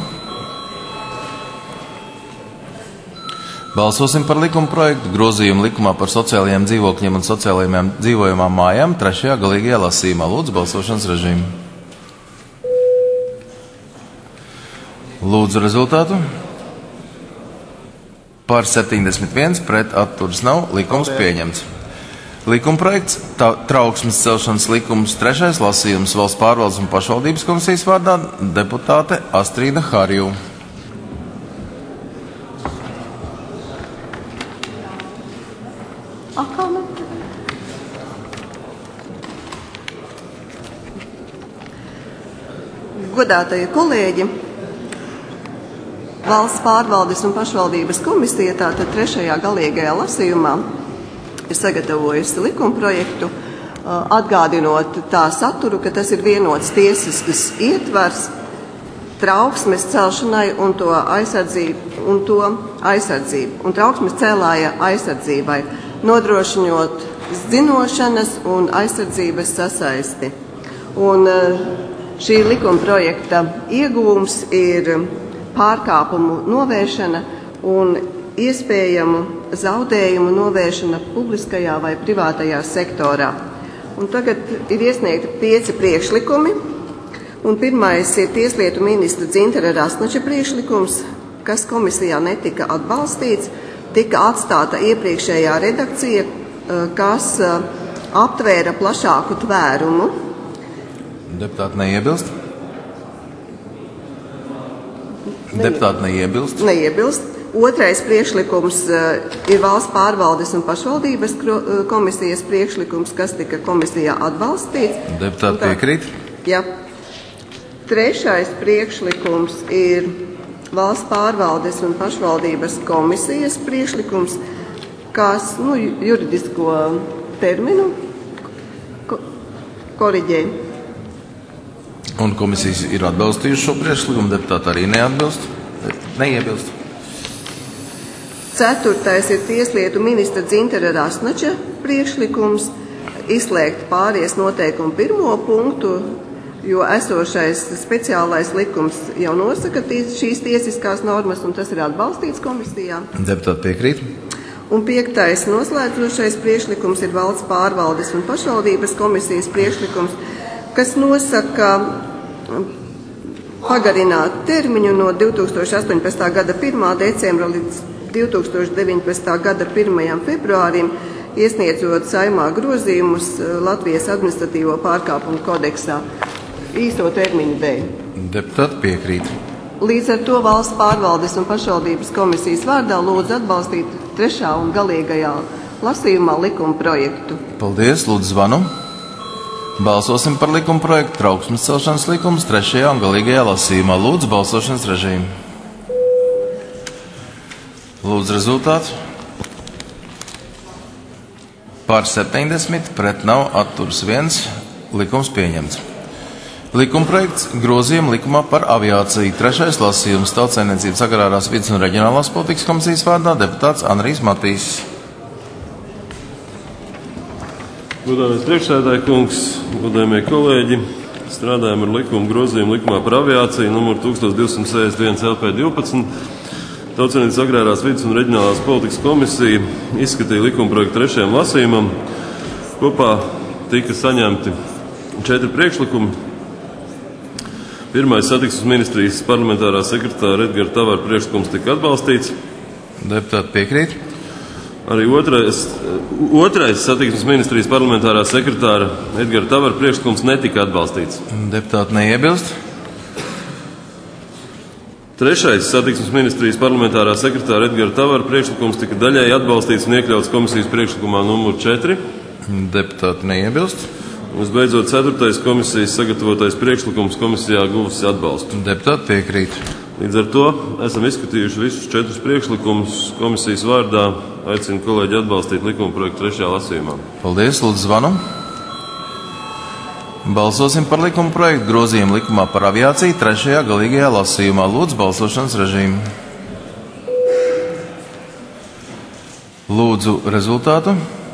Balsosim par likuma projektu grozījumu likumā par sociālajiem dzīvokļiem un sociālajām dzīvojamām mājām trešajā galīgajā lasījumā. Lūdzu, balsošanas režīmu. Lūdzu rezultātu. Par septiņdesmit viens pret atturas nav. Likums pieņemts. Likuma projekts trauksmes celšanas likums trešais lasījums Valsts pārvaldes un pašvaldības komisijas vārdā deputāte Astrīda Harju. Godātie kolēģi, Valsts pārvaldes un pašvaldības komisija tātad trešajā galīgajā lasījumā ir sagatavojusi likumprojektu, atgādinot tā saturu, ka tas ir vienots tiesisks ietvars trauksmes celšanai un to aizsardzību, un to aizsardzību, un trauksmes cēlāja aizsardzībai, nodrošinot zinošanas un aizsardzības sasaisti. Un šī likuma projekta ieguvums ir pārkāpumu novēršana un iespējamu zaudējumu novēršana publiskajā vai privātajā sektorā. Un tagad ir iesniegti pieci priekšlikumi. Un pirmais ir Tieslietu ministra Dzintara Rasnača priekšlikums, kas komisijā netika atbalstīts, tika atstāta iepriekšējā redakcija, kas aptvēra plašāku tvērumu. Deputāti neiebilst? Deputāti neiebilst? Neiebilst. Otrais priekšlikums ir valsts pārvaldes un pašvaldības komisijas priekšlikums, kas tika komisijā atbalstīts. Deputāti piekrīt? Jā. Trešais priekšlikums ir valsts pārvaldes un pašvaldības komisijas priekšlikums, kas nu, juridisko terminu ko koriģē. Un komisijas ir atbalstījuši šo priekšlikumu, deputāti arī neatbilst? Neiebilst? Ceturtais ir tieslietu ministra Dzintara Rasnača priekšlikums izslēgt pāries noteikumu pirmo punktu, jo esošais speciālais likums jau nosaka šīs tiesiskās normas, un tas ir atbalstīts komisijā. Deputāti piekrīt? Un piektais noslēdzošais priekšlikums ir valsts pārvaldes un pašvaldības komisijas priekšlikums, kas nosaka pagarināt termiņu no divi tūkstoši astoņpadsmitā gada pirmā decembra līdz divi tūkstoši deviņpadsmitā gada pirmajam februārim, iesniedzot Saeimā grozījumus Latvijas administratīvo pārkāpumu kodeksā īso termiņu dēļ. Deputāti piekrīt. Līdz ar to valsts pārvaldes un pašvaldības komisijas vārdā lūdzu atbalstīt trešā un galīgajā lasījumā likuma projektu. Paldies, lūdzu zvanu. Balsosim par likuma projektu trauksmes celšanas likums trešajā un galīgajā lasījumā. Lūdzu balsošanas režīmu. Lūdzu rezultātu. Par septiņdesmit, pret nav, atturs viens. Likums pieņemts. Likuma projekts grozījuma likumā par aviāciju. Trešais lasījums Tautsaimniecības agrārās vides un reģionālās politikas komisijas vārdā deputāts Andrijs Matīs. Godāmies priekšsēdētāji kungs, godājamie kolēģi, strādājam ar likumu grozījumu likumā par aviāciju numur tūkstoš divsimt sešdesmit viens L P divpadsmit. Tautsaimniecības agrārās vides un reģionālās politikas komisija izskatīja likuma projektu trešajam lasījumam. Kopā tika saņemti četri priekšlikumi. Pirmais satiksmes ministrijas parlamentārā sekretāra Edgara Tavara priekšlikums tika atbalstīts. Deputāti piekrīt? Arī otrais, otrais satiksmes ministrijas parlamentārā sekretāra Edgara Tavara priekšlikums netika atbalstīts. Deputāti neiebilst? Trešais satiksmes ministrijas parlamentārā sekretāra Edgara Tavara priekšlikums tika daļēji atbalstīts un iekļauts komisijas priekšlikumā numur četri. Deputāti neiebilst? Un visbeidzot, ceturtais komisijas sagatavotais priekšlikums komisijā guvis atbalstu. Deputāti piekrīt. Līdz ar to esam izskatījuši visus četrus priekšlikumus komisijas vārdā. Aicinu kolēģi atbalstīt likuma projektu trešajā lasījumā. Paldies, lūdzu zvanu. Balsosim par likuma projektu grozījumu likumā par aviāciju trešajā galīgajā lasījumā. Lūdzu balsošanas režīmu. Lūdzu rezultātu.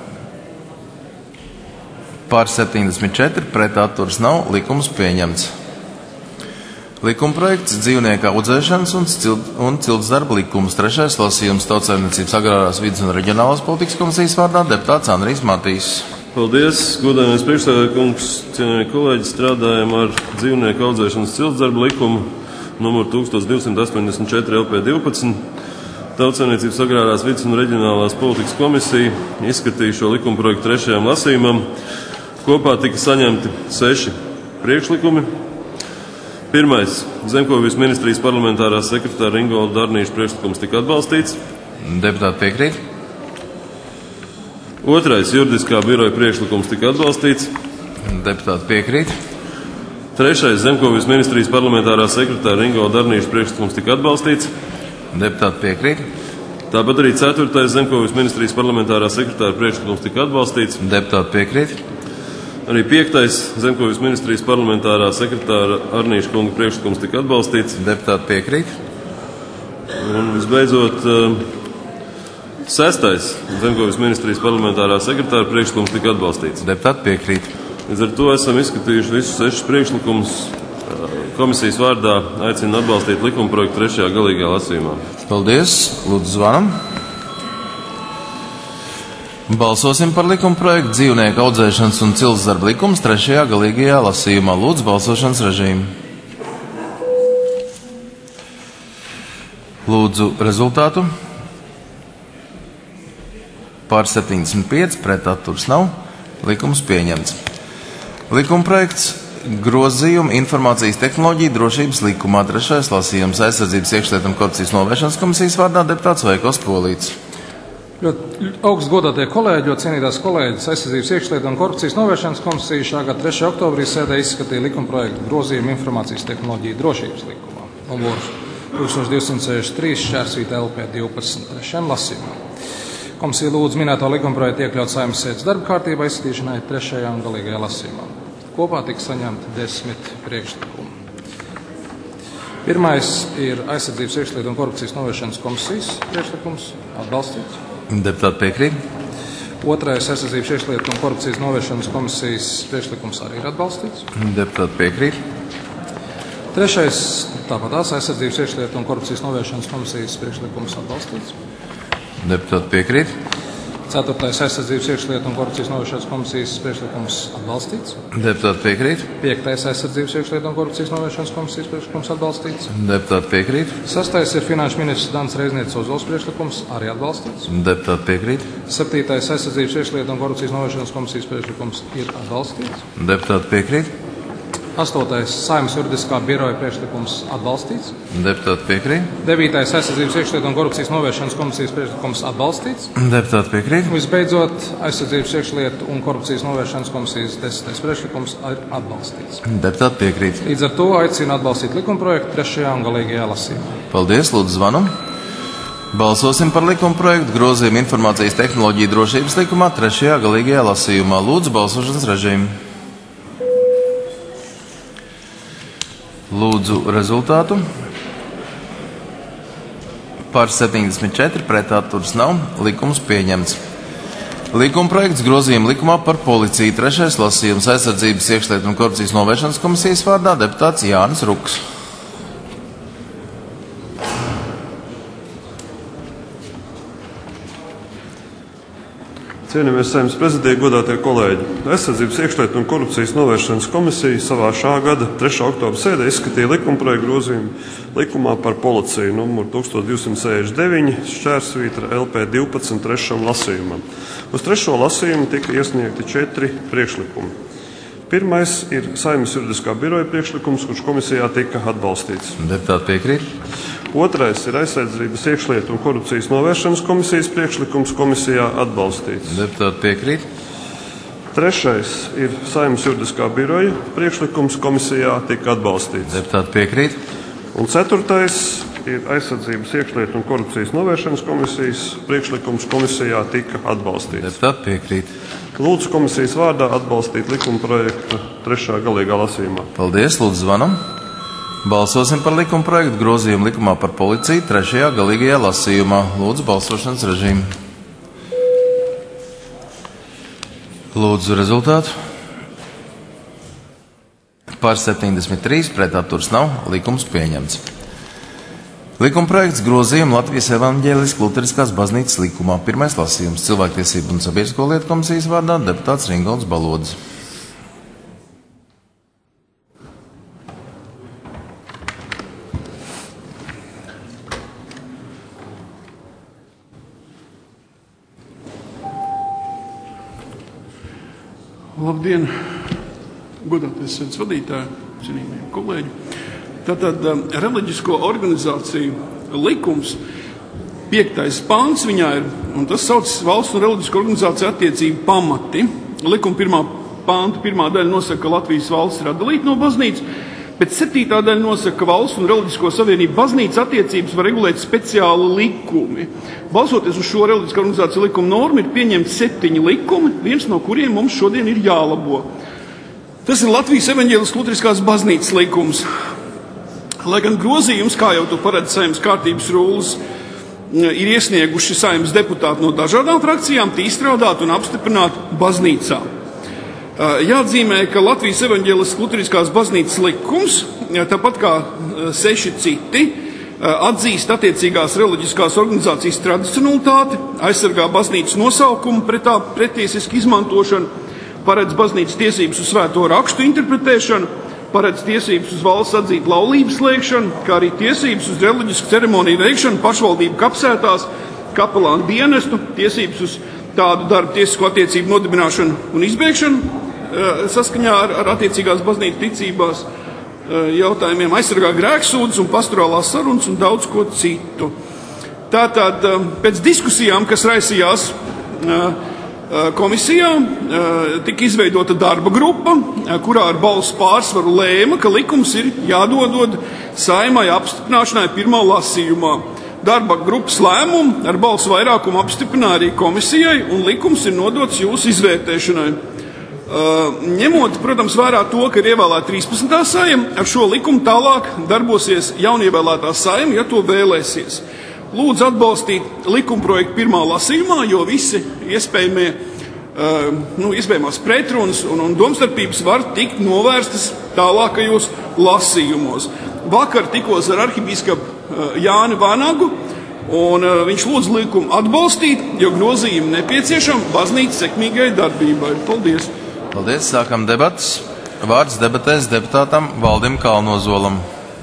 Par septiņdesmit četri, pret atturs nav, likums pieņemts. Likuma projekts dzīvnieku audzēšanas un, cil un ciltsdarba likums. Trešais lasījums Tautsaimniecības agrārās vides un reģionālās politikas komisijas vārdā deputāts Andrijs Matīs. Paldies, godājamies priekšsēdētāji kungs, cienījamie kolēģi, strādājam ar dzīvnieku audzēšanas ciltsdarba likumu numur tūkstoš divsimt astoņdesmit četri L P divpadsmit. Tautsaimniecības agrārās vides un reģionālās politikas komisija izskatīja šo likuma projektu trešajam lasījumam. Kopā tika saņemti seši priekšlikumi. Pirmais - Zemkopības ministrijas parlamentārā sekretāra Ingolda Darnīša priekšlikums tika atbalstīts. Deputāti piekrīt. Otrais - juridiskā biroja priekšlikums tika atbalstīts. Deputāti piekrīt. Trešais - Zemkopības ministrijas parlamentārā sekretāra Ingolda Darnīša priekšlikums tika atbalstīts. Deputāti piekrīt. Tāpat arī ceturtais - Zemkopības ministrijas parlamentārā sekretāra priekšlikums tika atbalstīts. Deputāti piekrīt. Arī piektais - Zemkopības ministrijas parlamentārā sekretāra Arnīša kunga priekšlikums tika atbalstīts. Deputāti piekrīt. Un visbeidzot, sestais - Zemkopības ministrijas parlamentārā sekretāra priekšlikums tika atbalstīts. Deputāti piekrīt. Līdz ar to esam izskatījuši visus sešus priekšlikumus. Komisijas vārdā aicinu atbalstīt likuma projektu trešajā galīgajā lasījumā. Paldies. Lūdzu zvanam. Balsosim par likuma projektu dzīvnieku audzēšanas un ciltsdarba likums trešajā galīgajā lasījumā. Lūdzu balsošanas režīmu. Lūdzu rezultātu. Par septiņdesmit pieci, pret atturas nav. Likums pieņemts. Likumprojekts grozījuma informācijas tehnoloģiju drošības likumā. Trešais lasījums aizsardzības iekšlietu un korupcijas novēršanas komisijas vārdā deputāts Veikls Polīts. Ļoti augsts godātie kolēģi, ļoti cienītās kolēģis, aizsardzības iekšlietu un korupcijas novēršanas komisija šā gada trešajā oktobrī sēdē izskatīja likumprojektu grozījumu informācijas tehnoloģiju drošības likumā. Numurs tūkstoš divsimt sešdesmit trīs šķērsvīta L P divpadsmit trešajam lasījumam. Komisija lūdz minēto likumprojektu iekļaut Saeimas sēdes darba kārtībā izskatīšanai trešajā un galīgajā lasījumā. Kopā tika saņemti desmit priekšlikumi. Pirmais ir aizsardzības iekšlietu un korupcijas novēršanas komisijas priekšlikums. Atbalstīts. Deputāti piekrīt. Otrais aizsardzības iekšlietu un korupcijas novēršanas komisijas priekšlikums arī ir atbalstīts. Deputāti piekrīt. Trešais tāpatās aizsardzības iekšlietu un korupcijas novēršanas komisijas priekšlikums atbalstīts. Deputāti piekrīt. Ceturtais aizsardzības iekšlietu un korupcijas novēršanas komisijas priekšlikums atbalstīts. Deputāti piekrīt. Piektais aizsardzības iekšlietu un korupcijas novēršanas komisijas priekšlikums atbalstīts. Deputāti piekrīt. Sastais ir finanšu ministrs Dants Reiznieces Ozols priekšlikums arī atbalstīts. Deputāti piekrīt. Septītais aizsardzības iekšlietu un korupcijas novēršanas komisijas priekšlikums ir atbalstīts. Deputāti piekrīt. Astotais Saeimas juridiskā biroja priekšlikums atbalstīts. Deputāti piekrīt. Devītais aizsardzības iekšlietu un korupcijas novēršanas komisijas priekšlikums atbalstīts. Deputāti piekrīt. Visbeidzot, aizsardzības iekšlietu un korupcijas novēršanas komisijas desmitais priekšlikums ir atbalstīts. Deputāti piekrīt. Līdz ar to aicinu atbalstīt likumprojektu trešajā un galīgajā lasījumā. Paldies, lūdzu zvanu. Balsosim par likumprojektu grozījumu informācijas tehnoloģiju drošības likumā trešajā galīgajā lasījumā. Lūdzu balsošanas režīmu. Lūdzu rezultātu. Par septiņdesmit četri, pret atturas nav. Likums pieņemts. Likumprojekts grozījuma likumā par policiju. Trešais lasījums aizsardzības iekšlietu un korupcijas novēršanas komisijas vārdā deputāts Jānis Ruks. Cienījamies Saeimas prezidija, godātie kolēģi. Aizsardzības iekšlietu un korupcijas novēršanas komisija savā šā gada trešā oktobra sēdē izskatīja likumprojektu grozījumu likumā par policiju numuru tūkstoš divsimt sešdesmit deviņi šķērsvītra L P divpadsmit trešajam lasījumam. Uz trešo lasījumu tika iesniegti četri priekšlikumi. Pirmais ir Saeimas juridiskā biroja priekšlikums, kurš komisijā tika atbalstīts. Deputāti piekrīt. Otrais ir aizsardzības iekšlietu un korupcijas novēršanas komisijas priekšlikums, komisijā atbalstīts. Deputāti piekrīt. Trešais ir Saeimas juridiskā biroja priekšlikums, komisijā tika atbalstīts. Deputāti piekrīt. Un ceturtais ir aizsardzības iekšlietu un korupcijas novēršanas komisijas priekšlikums, komisijā tika atbalstīts. Deputāti piekrīt. Lūdzu komisijas vārdā atbalstīt likumprojektu trešā galīgā lasījumā. Paldies, lūdzu zvanam. Balsosim par likumprojektu grozījumu likumā par policiju trešajā galīgajā lasījumā. Lūdzu balsošanas režīmu. Lūdzu rezultātu. Par septiņdesmit trīs, pret atturas nav. Likums pieņemts. Likumprojekts grozījumu Latvijas evaņģēliskās luteriskās baznīcas likumā. Pirmais lasījums cilvēktiesību un sabiedrisko lietu komisijas vārdā deputāts Ringolds Balodis. Labdien, godātais sēdes vadītāji, cienījamie kolēģi. Tātad reliģisko organizāciju likums, piektais pāns viņā ir, un tas saucas valsts un reliģisko organizāciju attiecību pamati. Likuma pirmā pānta pirmā daļa nosaka, ka Latvijas valsts ir atdalīta no baznīcas, bet septītā daļa nosaka, ka valsts un reliģisko savienību baznīcas attiecības var regulēt speciāli likumi. Balsoties uz šo reliģisko organizāciju likuma normu, ir pieņemti septiņi likumi, viens no kuriem mums šodien ir jālabo. Tas ir Latvijas evaņģēliskās luteriskās baznīcas likums. Lai gan grozījums, kā jau to paredz Saeimas kārtības rullis, ir iesnieguši Saeimas deputāti no dažādām frakcijām, tie izstrādāt un apstiprināt baznīcā. Jāatzīmē, ka Latvijas evaņģēliskās luteriskās baznīcas likums, tāpat kā seši citi, atzīst attiecīgās reliģiskās organizācijas tradicionalitāti, aizsargā baznīcas nosaukumu pret tā pretiesisku izmantošanu, paredz baznīcas tiesības uz svēto rakstu interpretēšanu, paredz tiesības uz valsts atzītu laulības slēgšanu, kā arī tiesības uz reliģisku ceremoniju veikšanu pašvaldību kapsētās, kapelānu dienestu, tiesības uz tādu darbu tiesisko attiecību nodibināšanu un izbeigšanu saskaņā ar, ar attiecīgās baznīcas ticībās jautājumiem, aizsargā grēksūdzes un pastorālās sarunas un daudz ko citu. Tātad pēc diskusijām, kas raisījās komisijā, tika izveidota darba grupa, kurā ar balsu pārsvaru lēma, ka likums ir jādodod Saeimai apstiprināšanai pirmā lasījumā. Darba grupas lēmumu ar balsu vairākumu apstiprināja arī komisijai, un likums ir nodots jūsu izvērtēšanai. Ņemot, protams, vērā to, ka ir ievēlēta trīspadsmitā Saeima, ar šo likumu tālāk darbosies jaunievēlētā Saeima, ja to vēlēsies. Lūdzu atbalstīt likumprojektu pirmā lasījumā, jo visi iespējamie, nu, iespējamās pretrunas un, un domstarpības var tikt novērstas tālākajos lasījumos. Vakar tikos ar arhibīskapu Jāni Vanagu, un viņš lūdz likumu atbalstīt, jo grozījumi nepieciešami baznīcas sekmīgai darbībai. Paldies! Paldies, sākam debatas. Vārds debatēs deputātam Valdim Kalnozolam.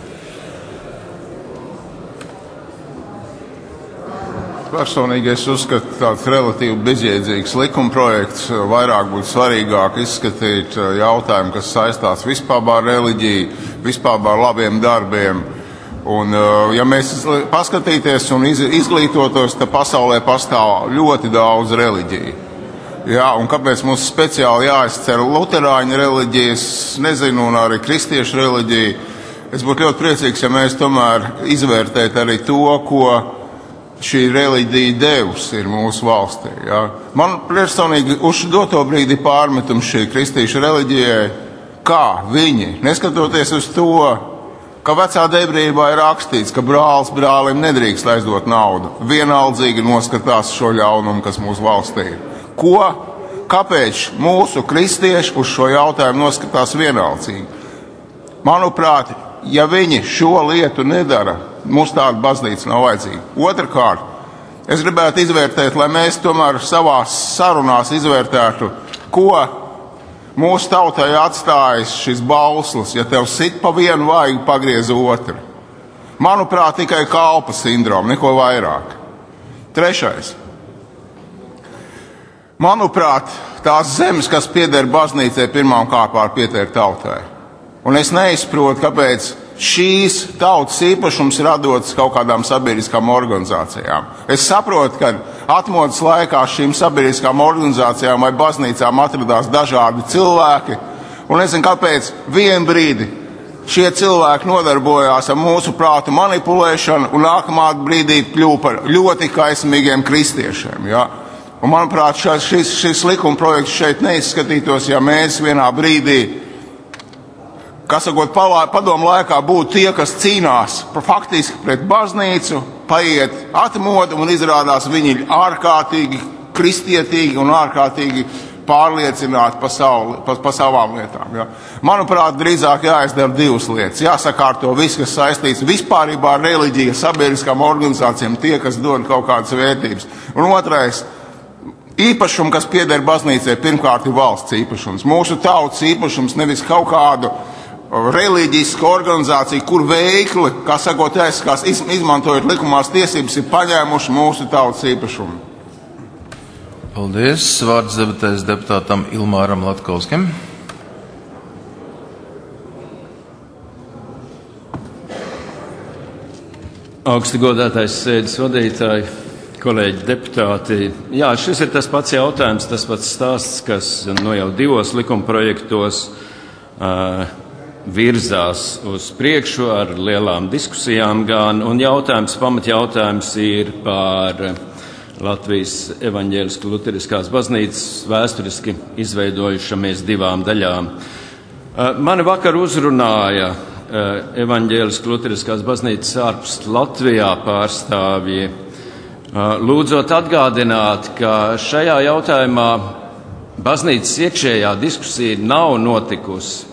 Personīgi es uzskatu, tāds relatīvi bezjēdzīgs likumprojekts. Vairāk būtu svarīgāk izskatīt jautājumu, kas saistās vispār ar reliģiju, vispār ar labiem darbiem. Un, ja mēs paskatīties un izglītotos, tad pasaulē pastāv ļoti daudz reliģiju. Jā, un kāpēc mums speciāli jāizcer luterāņu reliģijas, nezinu, un arī kristiešu reliģiju? Es būtu ļoti priecīgs, ja mēs tomēr izvērtētu arī to, ko šī reliģija devusi ir mūsu valstī. Ja. Man personīgi uz doto brīdi pārmetums šī kristīšu reliģijai, kā viņi, neskatoties uz to, ka vecā debrībā ir rakstīts, ka brālis brālim nedrīkst aizdot naudu, vienaldzīgi noskatās šo ļaunumu, kas mūsu valstī ir. Ko, kāpēc mūsu kristieši uz šo jautājumu noskatās vienaldzīgi? Manuprāt, ja viņi šo lietu nedara, mums tāda baznīca nav vajadzīga. Otrkārt, es gribētu izvērtēt, lai mēs tomēr savās sarunās izvērtētu, ko mūsu tautai atstājas šis bauslis, ja tev sit pa vienu vaigu pagriez otru. Manuprāt, tikai kalpa sindroma, neko vairāk. Trešais. Manuprāt, tās zemes, kas pieder baznīcai, pirmām kārtām pieder tautai. Un es neizprotu, kāpēc šīs tautas īpašums radots kaut kādām sabiedriskām organizācijām. Es saprotu, ka atmodas laikā šīm sabiedriskām organizācijām vai baznīcām atradās dažādi cilvēki, un nezinu, kāpēc vien brīdi šie cilvēki nodarbojās ar mūsu prātu manipulēšanu un nākamā brīdī kļuva par ļoti kaismīgiem kristiešiem. Ja? Un, manuprāt, šis, šis likuma projekts šeit neizskatītos, ja mēs vienā brīdī, kas sakot, padomu laikā būtu tie, kas cīnās faktiski pret baznīcu, paiet atmodu un izrādās viņi ir ārkārtīgi kristietīgi un ārkārtīgi pārliecināti pa, savu, pa, pa savām lietām. Ja. Manuprāt, drīzāk jāizdara divas lietas. Jāsakārto viss, kas saistīts vispārībā ar reliģiju, sabiedriskām organizācijām, tie, kas dod kaut kādas vērtības. Un otrais, īpašumu, kas pieder baznīcai, pirmkārt ir valsts īpašums. Mūsu tautas īpašums, nevis kaut kādu reliģisku organizāciju, kur veikli, kā sakot, aizskās, izmantojot likumās tiesības, ir paņēmuši mūsu tautas īpašumu. Paldies. Vārds debatēs deputātam Ilmāram Latkovskim. Augsti godātais sēdes vadītāji, kolēģi deputāti. Jā, šis ir tas pats jautājums, tas pats stāsts, kas no jau divos likumprojektos uh, virzās uz priekšu ar lielām diskusijām gan, un jautājums, pamatjautājums ir par Latvijas evaņģēliskās luteriskās baznīcas vēsturiski izveidojušamies divām daļām. Mani vakar uzrunāja evaņģēliskās luteriskās baznīcas ārpus Latvijā pārstāvji, lūdzot atgādināt, ka šajā jautājumā baznīcas iekšējā diskusija nav notikusi.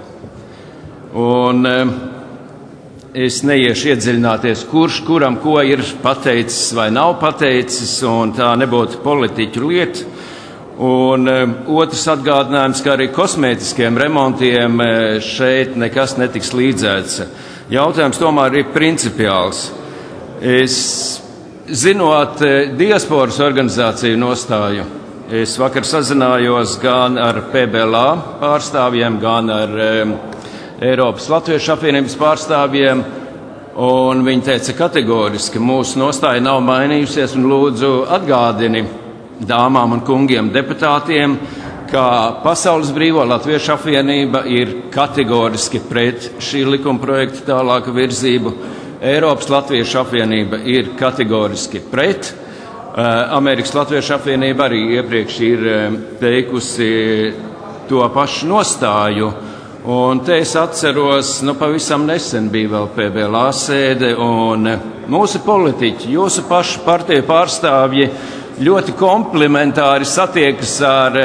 Un es neiešu iedziļināties, kurš kuram ko ir pateicis vai nav pateicis, un tā nebūtu politiķu lieta. Un e, otrs atgādinājums, ka arī kosmētiskiem remontiem e, šeit nekas netiks līdzēts. Jautājums tomēr ir principiāls. Es, zinot e, diasporas organizāciju nostāju, es vakar sazinājos gan ar P B L A pārstāvjiem, gan ar e, Eiropas Latviešu apvienības pārstāvjiem, un viņi teica kategoriski, mūsu nostāja nav mainījusies, un lūdzu atgādini dāmām un kungiem deputātiem, ka Pasaules Brīvo Latviešu apvienība ir kategoriski pret šī likuma projekta tālāku virzību. Eiropas Latviešu apvienība ir kategoriski pret. Amerikas Latviešu apvienība arī iepriekš ir teikusi to pašu nostāju. Un te es atceros, nu pavisam nesen bija vēl P B L A sēde, un mūsu politiķi, jūsu pašu partiju pārstāvji ļoti komplementāri satiekas ar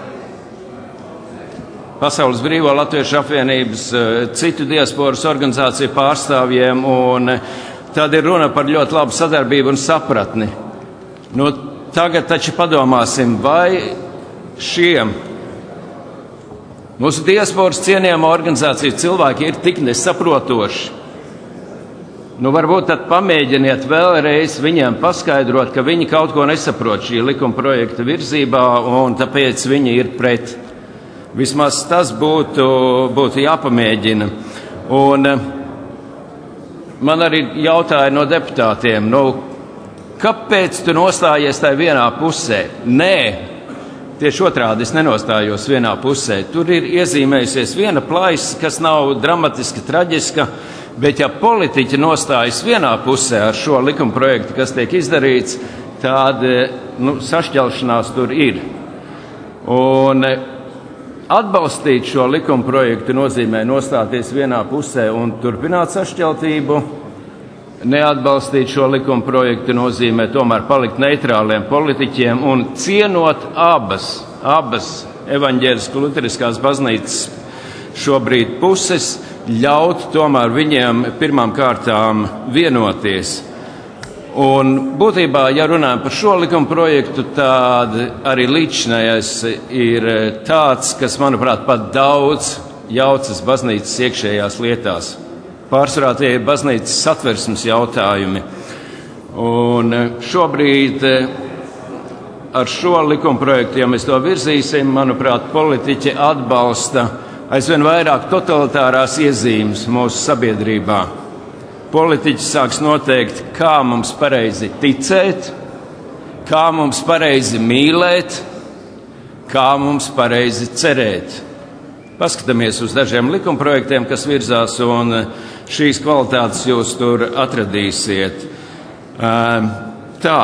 Pasaules Brīvo Latviešu apvienības citu diasporas organizāciju pārstāvjiem, un tad ir runa par ļoti labu sadarbību un sapratni. Nu, tagad taču padomāsim, vai šiem mūsu diasporas cienījamo organizāciju cilvēki ir tik nesaprotoši. Nu, varbūt tad pamēģiniet vēlreiz viņiem paskaidrot, ka viņi kaut ko nesaprot šī likuma projekta virzībā, un tāpēc viņi ir pret. Vismaz tas būtu, būtu jāpamēģina. Un man arī jautāja no deputātiem, nu, kāpēc tu nostājies tajā vienā pusē? Nē, tieši otrādi es nenostājos vienā pusē. Tur ir iezīmējusies viena plaisa, kas nav dramatiski traģiska, bet ja politiķi nostājas vienā pusē ar šo likuma projektu, kas tiek izdarīts, tad nu, sašķelšanās tur ir. Un atbalstīt šo likuma projektu nozīmē nostāties vienā pusē un turpināt sašķeltību. Neatbalstīt šo likuma projektu nozīmē tomēr palikt neitrāliem politiķiem un cienot abas, abas evaņģēliskās luteriskās baznīcas šobrīd puses, ļaut tomēr viņiem pirmām kārtām vienoties. Un būtībā, ja runājam par šo likuma projektu, tad arī līdzinājais ir tāds, kas, manuprāt, pat daudz jaucas baznīcas iekšējās lietās. Pārsvarā tie ir baznīcas satversmes jautājumi. Un šobrīd ar šo likuma projektu, ja mēs to virzīsim, manuprāt, politiķi atbalsta aizvien vairāk totalitārās iezīmes mūsu sabiedrībā. Politiķis sāks noteikt, kā mums pareizi ticēt, kā mums pareizi mīlēt, kā mums pareizi cerēt. Paskatāmies uz dažiem likumprojektiem, kas virzās, un šīs kvalitātes jūs tur atradīsiet. Tā.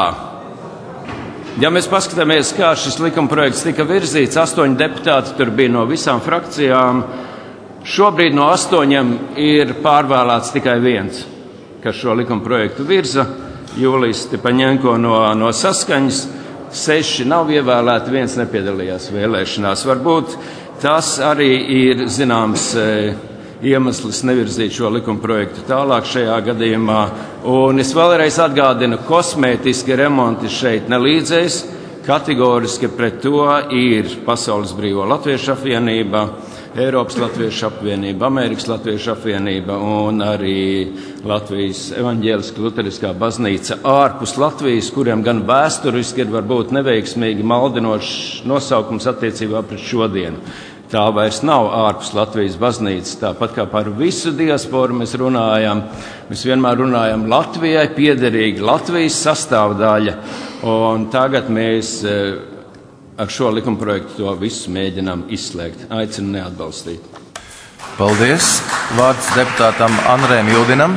Ja mēs paskatāmies, kā šis likumprojekts tika virzīts, astoņi deputāti tur bija no visām frakcijām. Šobrīd no astoņiem ir pārvēlēts tikai viens, kas šo likuma projektu virza, Jūlijs Stepaņenko no, no Saskaņas. Seši nav ievēlēti, viens nepiedalījās vēlēšanās. Varbūt tas arī ir zināms e, iemesls nevirzīt šo likuma projektu tālāk šajā gadījumā. Un es vēlreiz atgādinu, kosmētiski remonti šeit nelīdzēs. Kategoriski pret to ir Pasaules Brīvo Latviešu apvienība, Eiropas Latviešu apvienība, Amerikas Latviešu apvienība un arī Latvijas evaņģēliskā luteriskā baznīca ārpus Latvijas, kuriem gan vēsturiski ir varbūt neveiksmīgi maldinošs nosaukums attiecībā pret šodienu. Tā vairs nav ārpus Latvijas baznīcas, tāpat kā par visu diasporu mēs runājam. Mēs vienmēr runājam Latvijai piederīgi, Latvijas sastāvdaļa, un tagad mēs ar šo likumprojektu to visu mēģinām izslēgt. Aicinu neatbalstīt. Paldies. Vārds deputātam Andrejam Jildinam.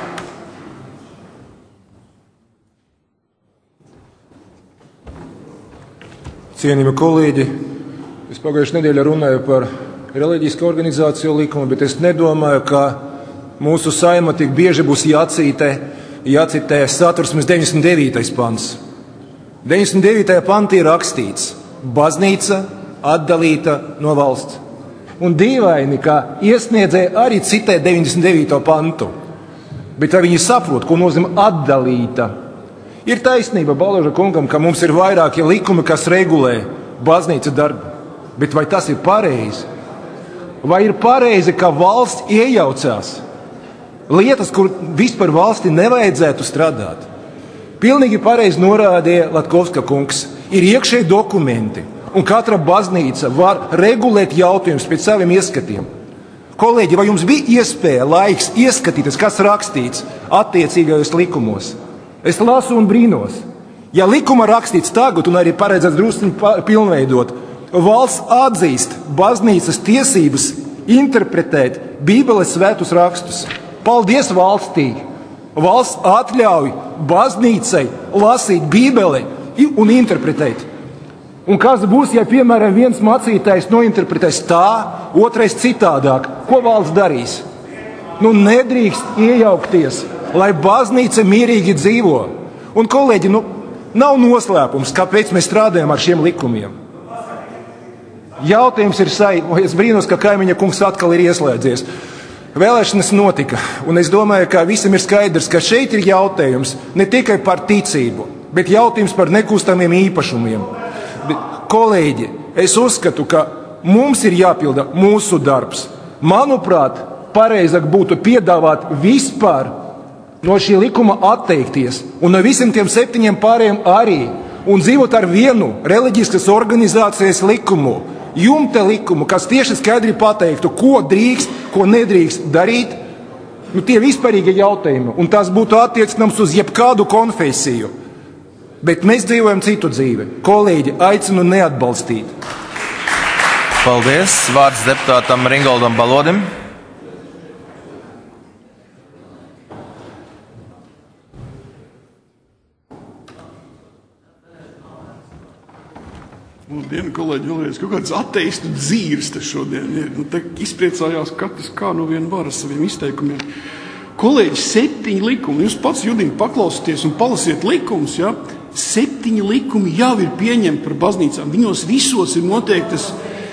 Cienījami kolēģi, es pagājušajā nedēļā runāju par reliģisku organizāciju likumu, bet es nedomāju, ka mūsu Saeima tik bieži būs jācītē, jācitē Satversmes deviņdesmit devītais pants. deviņdesmit devītajā pantā ir rakstīts: baznīca atdalīta no valsts. Un dīvaini, ka iesniedzēji arī citē deviņdesmit devīto pantu. Bet vai viņi saprot, ko nozīmē atdalīta? Ir taisnība Baloža kungam, ka mums ir vairāki likumi, kas regulē baznīca darbu. Bet vai tas ir pareizi? Vai ir pareizi, ka valsts iejaucās lietas, kur vispār valsti nevajadzētu strādāt? Pilnīgi pareizi norādīja Latkovska kungs. Ir iekšēji dokumenti, un katra baznīca var regulēt jautājumus pēc saviem ieskatiem. Kolēģi, vai jums bija iespēja, laiks ieskatīties, kas rakstīts attiecīgajos likumos? Es lasu un brīnos. Ja likuma rakstīts tagad, un arī paredzēts drusciņi pilnveidot, valsts atzīst baznīcas tiesības interpretēt Bībeles svētus rakstus. Paldies valstī! Valsts atļauj baznīcai lasīt Bībeli un interpretēt. Un kas būs, ja, piemēram, viens mācītājs nointerpretēs tā, otrais citādāk? Ko valsts darīs? Nu, nedrīkst iejaukties, lai baznīca mierīgi dzīvo. Un, kolēģi, nu, nav noslēpums, kāpēc mēs strādājam ar šiem likumiem. Jautājums ir sai, es brīnos, ka kaimiņa kungs atkal ir ieslēdzies. Vēlēšanas notika, un es domāju, ka visam ir skaidrs, ka šeit ir jautājums ne tikai par ticību, bet jautājums par nekustamiem īpašumiem. Bet, kolēģi, es uzskatu, ka mums ir jāpilda mūsu darbs. Manuprāt, pareizāk būtu piedāvāt vispār no šī likuma atteikties, un no visiem tiem septiņiem pārējiem arī, un dzīvot ar vienu reliģiskas organizācijas likumu, jumta likumu, kas tieši skaidri pateiktu, ko drīkst, ko nedrīkst darīt, nu tie vispārīgi jautājumi, un tas būtu attiecināms uz jebkādu konfesiju. Bet mēs dzīvojam citu dzīvi. Kolēģi, aicinu neatbalstīt. Paldies. Vārds deputātam Ringoldam Balodim. Labdien, kolēģi, vēlreiz kaut kāds ateistu dzīves te šodien ir. Nu, te izpriecājās katrs kā no viena vara saviem izteikumiem. Kolēģi, septiņi likumi. Jūs pats, Judīni, paklausieties un palasiet likumus, ja? Septiņi likumi jau ir pieņemti par baznīcām. Viņos visos ir noteiktas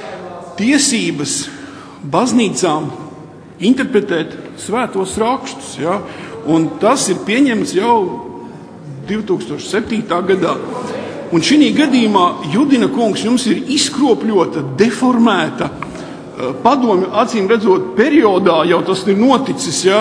tiesības baznīcām interpretēt svētos rakstus, ja? Un tas ir pieņemts jau divi tūkstoši septītā gadā. Un šī gadījumā, Judina kungs, jums ir izkropļota, deformēta padomju, acīm redzot, periodā jau tas ir noticis, ja,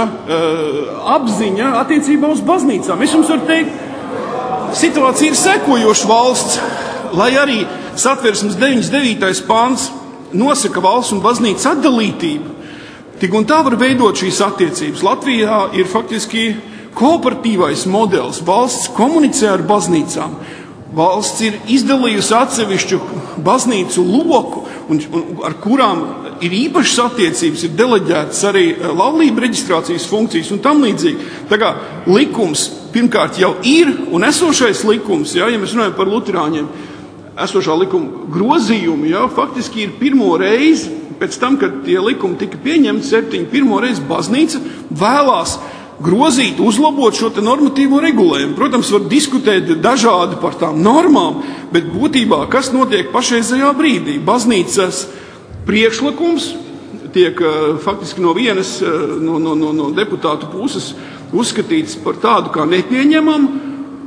apziņa attiecībā uz baznīcām. Es jums varu teikt, situācija ir sekojoša valsts, lai arī Satversmes deviņdesmit devītais pāns nosaka valsts un baznīcas atdalītību. Tik un tā var veidot šīs attiecības. Latvijā ir faktiski kooperatīvais modelis. Valsts komunicē ar baznīcām. Valsts ir izdalījusi atsevišķu baznīcu loku, un, un, ar kurām ir īpašas attiecības, ir deleģētas arī laulību reģistrācijas funkcijas un tam līdzīgi. Tā kā likums pirmkārt jau ir, un esošais likums, ja, ja mēs runājam par luterāņiem, esošā likuma grozījumi, ja, faktiski ir pirmo reizi, pēc tam, kad tie likumi tika pieņemti, septiņi, pirmo reizi baznīca vēlās grozīt, uzlabot šo te normatīvo regulējumu. Protams, var diskutēt dažādi par tām normām, bet būtībā, kas notiek pašreizējā brīdī? Baznīcas priekšlikums tiek faktiski no vienas no, no, no, no deputātu puses uzskatīts par tādu kā nepieņemamu,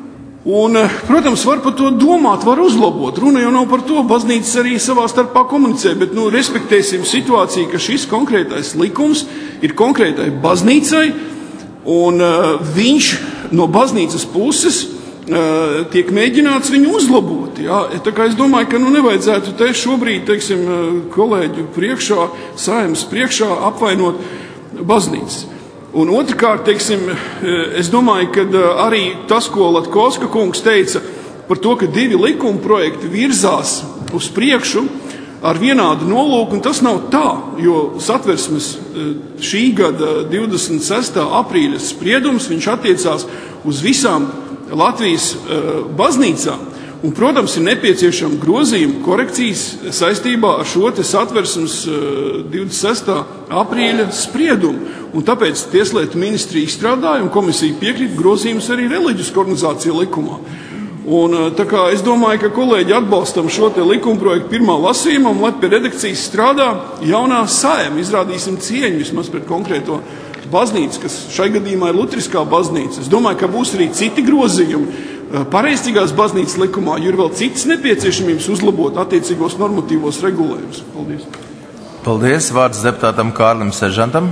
un, protams, var par to domāt, var uzlabot. Runa jau nav par to, baznīcas arī savā starpā komunicē, bet, nu, respektēsim situāciju, ka šis konkrētais likums ir konkrētai baznīcai, un uh, viņš no baznīcas puses uh, tiek mēģināts viņu uzlabot. Jā. Tā kā es domāju, ka nu nevajadzētu te šobrīd, teiksim, kolēģu priekšā, saimnes priekšā apvainot baznīcas. Un otrkārt, teiksim, es domāju, ka arī tas, ko Latkovska kungs teica par to, ka divi likuma projekti virzās uz priekšu ar vienādu nolūku, un tas nav tā, jo Satversmes šī gada divdesmit sestā aprīļa spriedums, viņš attiecās uz visām Latvijas baznīcām. Un, protams, ir nepieciešama grozījuma korekcijas saistībā ar šo te Satversmes divdesmit sestā aprīļa spriedumu. Un tāpēc Tieslietu ministrija izstrādāja un komisija piekrīt grozījumus arī reliģisku organizāciju likumā. Un tā kā es domāju, ka kolēģi atbalstam šo te likumprojektu pirmā lasījumā, un lai pie redakcijas strādā jaunā saima, izrādīsim cieņu vismaz pret konkrēto baznīcu, kas šai gadījumā ir luteriskā baznīca. Es domāju, ka būs arī citi grozījumi. pareizticīgās baznīcas likumā, jo ir vēl citas nepieciešamības uzlabot attiecīgos normatīvos regulējumus. Paldies. Paldies. Vārds deputātam Kārlim Seržantam.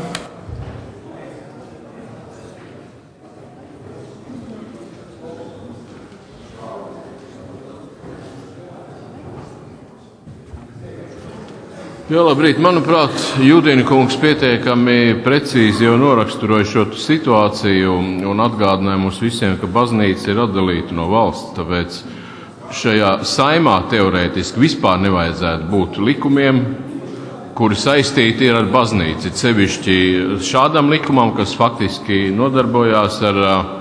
Jā, labrīt. Manuprāt, Jūdīna kungs pietiekami precīzi jau noraksturoja šo situāciju un atgādināja mums visiem, ka baznīca ir atdalīta no valsts, tāpēc šajā saimā teorētiski vispār nevajadzētu būt likumiem, kuri saistīti ir ar baznīcu. Sevišķi šādam likumam, kas faktiski nodarbojās ar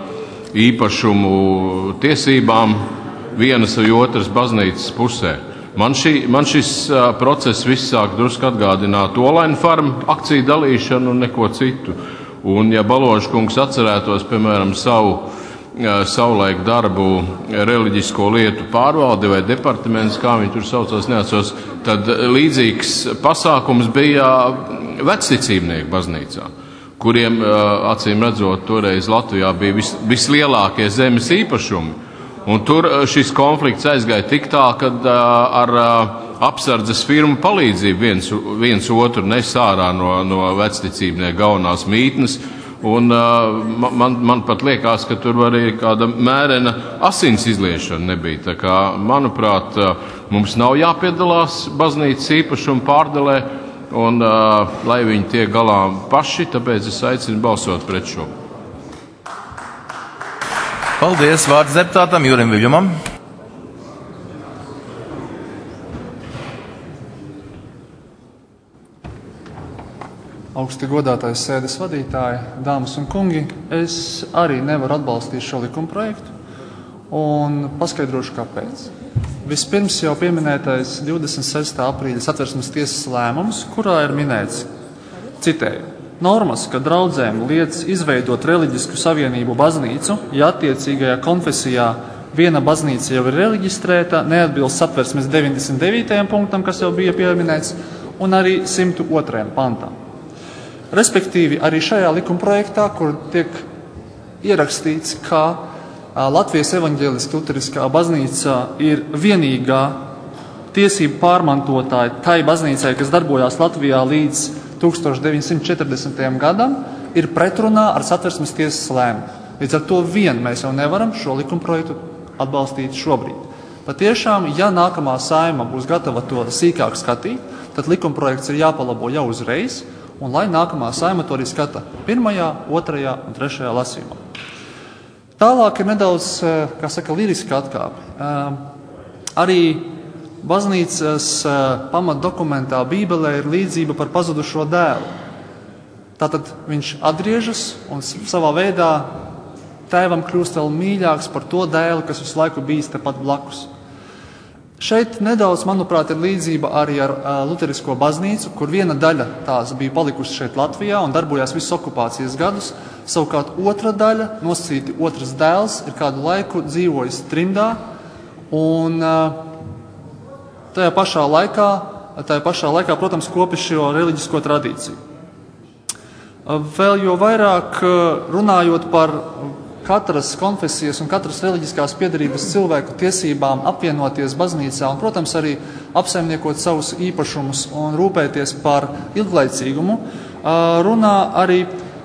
īpašumu tiesībām vienas vai otras baznīcas pusē. Man, šī, man šis uh, process viss sāk drusku atgādināt Olaina farmu akciju dalīšanu un neko citu. Un ja Baloža kungs atcerētos, piemēram, savu uh, savulaik darbu reliģisko lietu pārvaldi vai departaments, kā viņi tur saucās, neatceros, tad līdzīgs pasākums bija vecticībnieku baznīcā, kuriem, uh, acīm redzot, toreiz Latvijā bija vis, vislielākie zemes īpašumi. Un tur šis konflikts aizgāja tik tā, kad ar apsardzes firmu palīdzību viens, viens otru nes ārā no, no vecticībnieku galvenās mītnes. Un man, man pat liekas, ka tur arī kāda mērena asins izliešana nebija. Tā kā, manuprāt, mums nav jāpiedalās baznīcas īpašumu pārdalē, un lai viņi tiek galā paši, tāpēc es aicinu balsot pret šo. Paldies. Vārds deputātam Jurim Viļņumam. Augsti godātais sēdes vadītāji, dāmas un kungi, es arī nevaru atbalstīt šo likumprojektu un paskaidrošu, kāpēc. Vispirms jau pieminētais divdesmit sestā aprīļa Satversmes tiesas lēmums, kurā ir minēts, citēju, normas, ka draudzēm liedz izveidot reliģisku savienību baznīcu, ja attiecīgajā konfesijā viena baznīca jau ir reģistrēta, neatbilst Satversmes deviņdesmit devītajam punktam, kas jau bija pieminēts, un arī simt otrajam pantam. Respektīvi, arī šajā likumprojektā, kur tiek ierakstīts, ka Latvijas evaņģēliskā luteriskā baznīca ir vienīgā tiesību pārmantotāja tai baznīcai, kas darbojās Latvijā līdz tūkstoš deviņsimt četrdesmitajam gadam, ir pretrunā ar Satversmes tiesas lēmumu. Līdz ar to vien mēs jau nevaram šo likumprojektu atbalstīt šobrīd. Patiešām, ja nākamā saima būs gatava to sīkāk skatīt, tad likumprojekts ir jāpalabo jau uzreiz, un lai nākamā saima to arī skata pirmajā, otrajā un trešajā lasījumā. Tālāk ir nedaudz, kā saka, liriska atkāpe. Arī baznīcas pamatdokumentā Bībelē ir līdzība par pazudušo dēlu. Tātad viņš atgriežas un savā veidā tēvam kļūst vēl mīļāks par to dēlu, kas visu laiku bijis tepat blakus. Šeit nedaudz, manuprāt, ir līdzība arī ar luterisko baznīcu, kur viena daļa tās bija palikusi šeit Latvijā un darbojās visus okupācijas gadus. Savukārt otra daļa, nosacīti otrs dēls, ir kādu laiku dzīvojis trimdā un tajā pašā laikā, tajā pašā laikā, protams, kopi šo reliģisko tradīciju. Vēl jo vairāk runājot par katras konfesijas un katras reliģiskās piedarības cilvēku tiesībām apvienoties baznīcā un, protams, arī apsaimniekot savus īpašumus un rūpēties par ilglaicīgumu, runā arī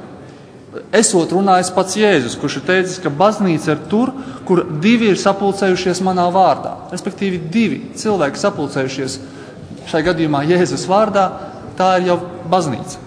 esot runājis pats Jēzus, kurš ir teicis, ka baznīca ir tur, kur divi ir sapulcējušies manā vārdā. Respektīvi divi cilvēki sapulcējušies šai gadījumā Jēzus vārdā, tā ir jau baznīca.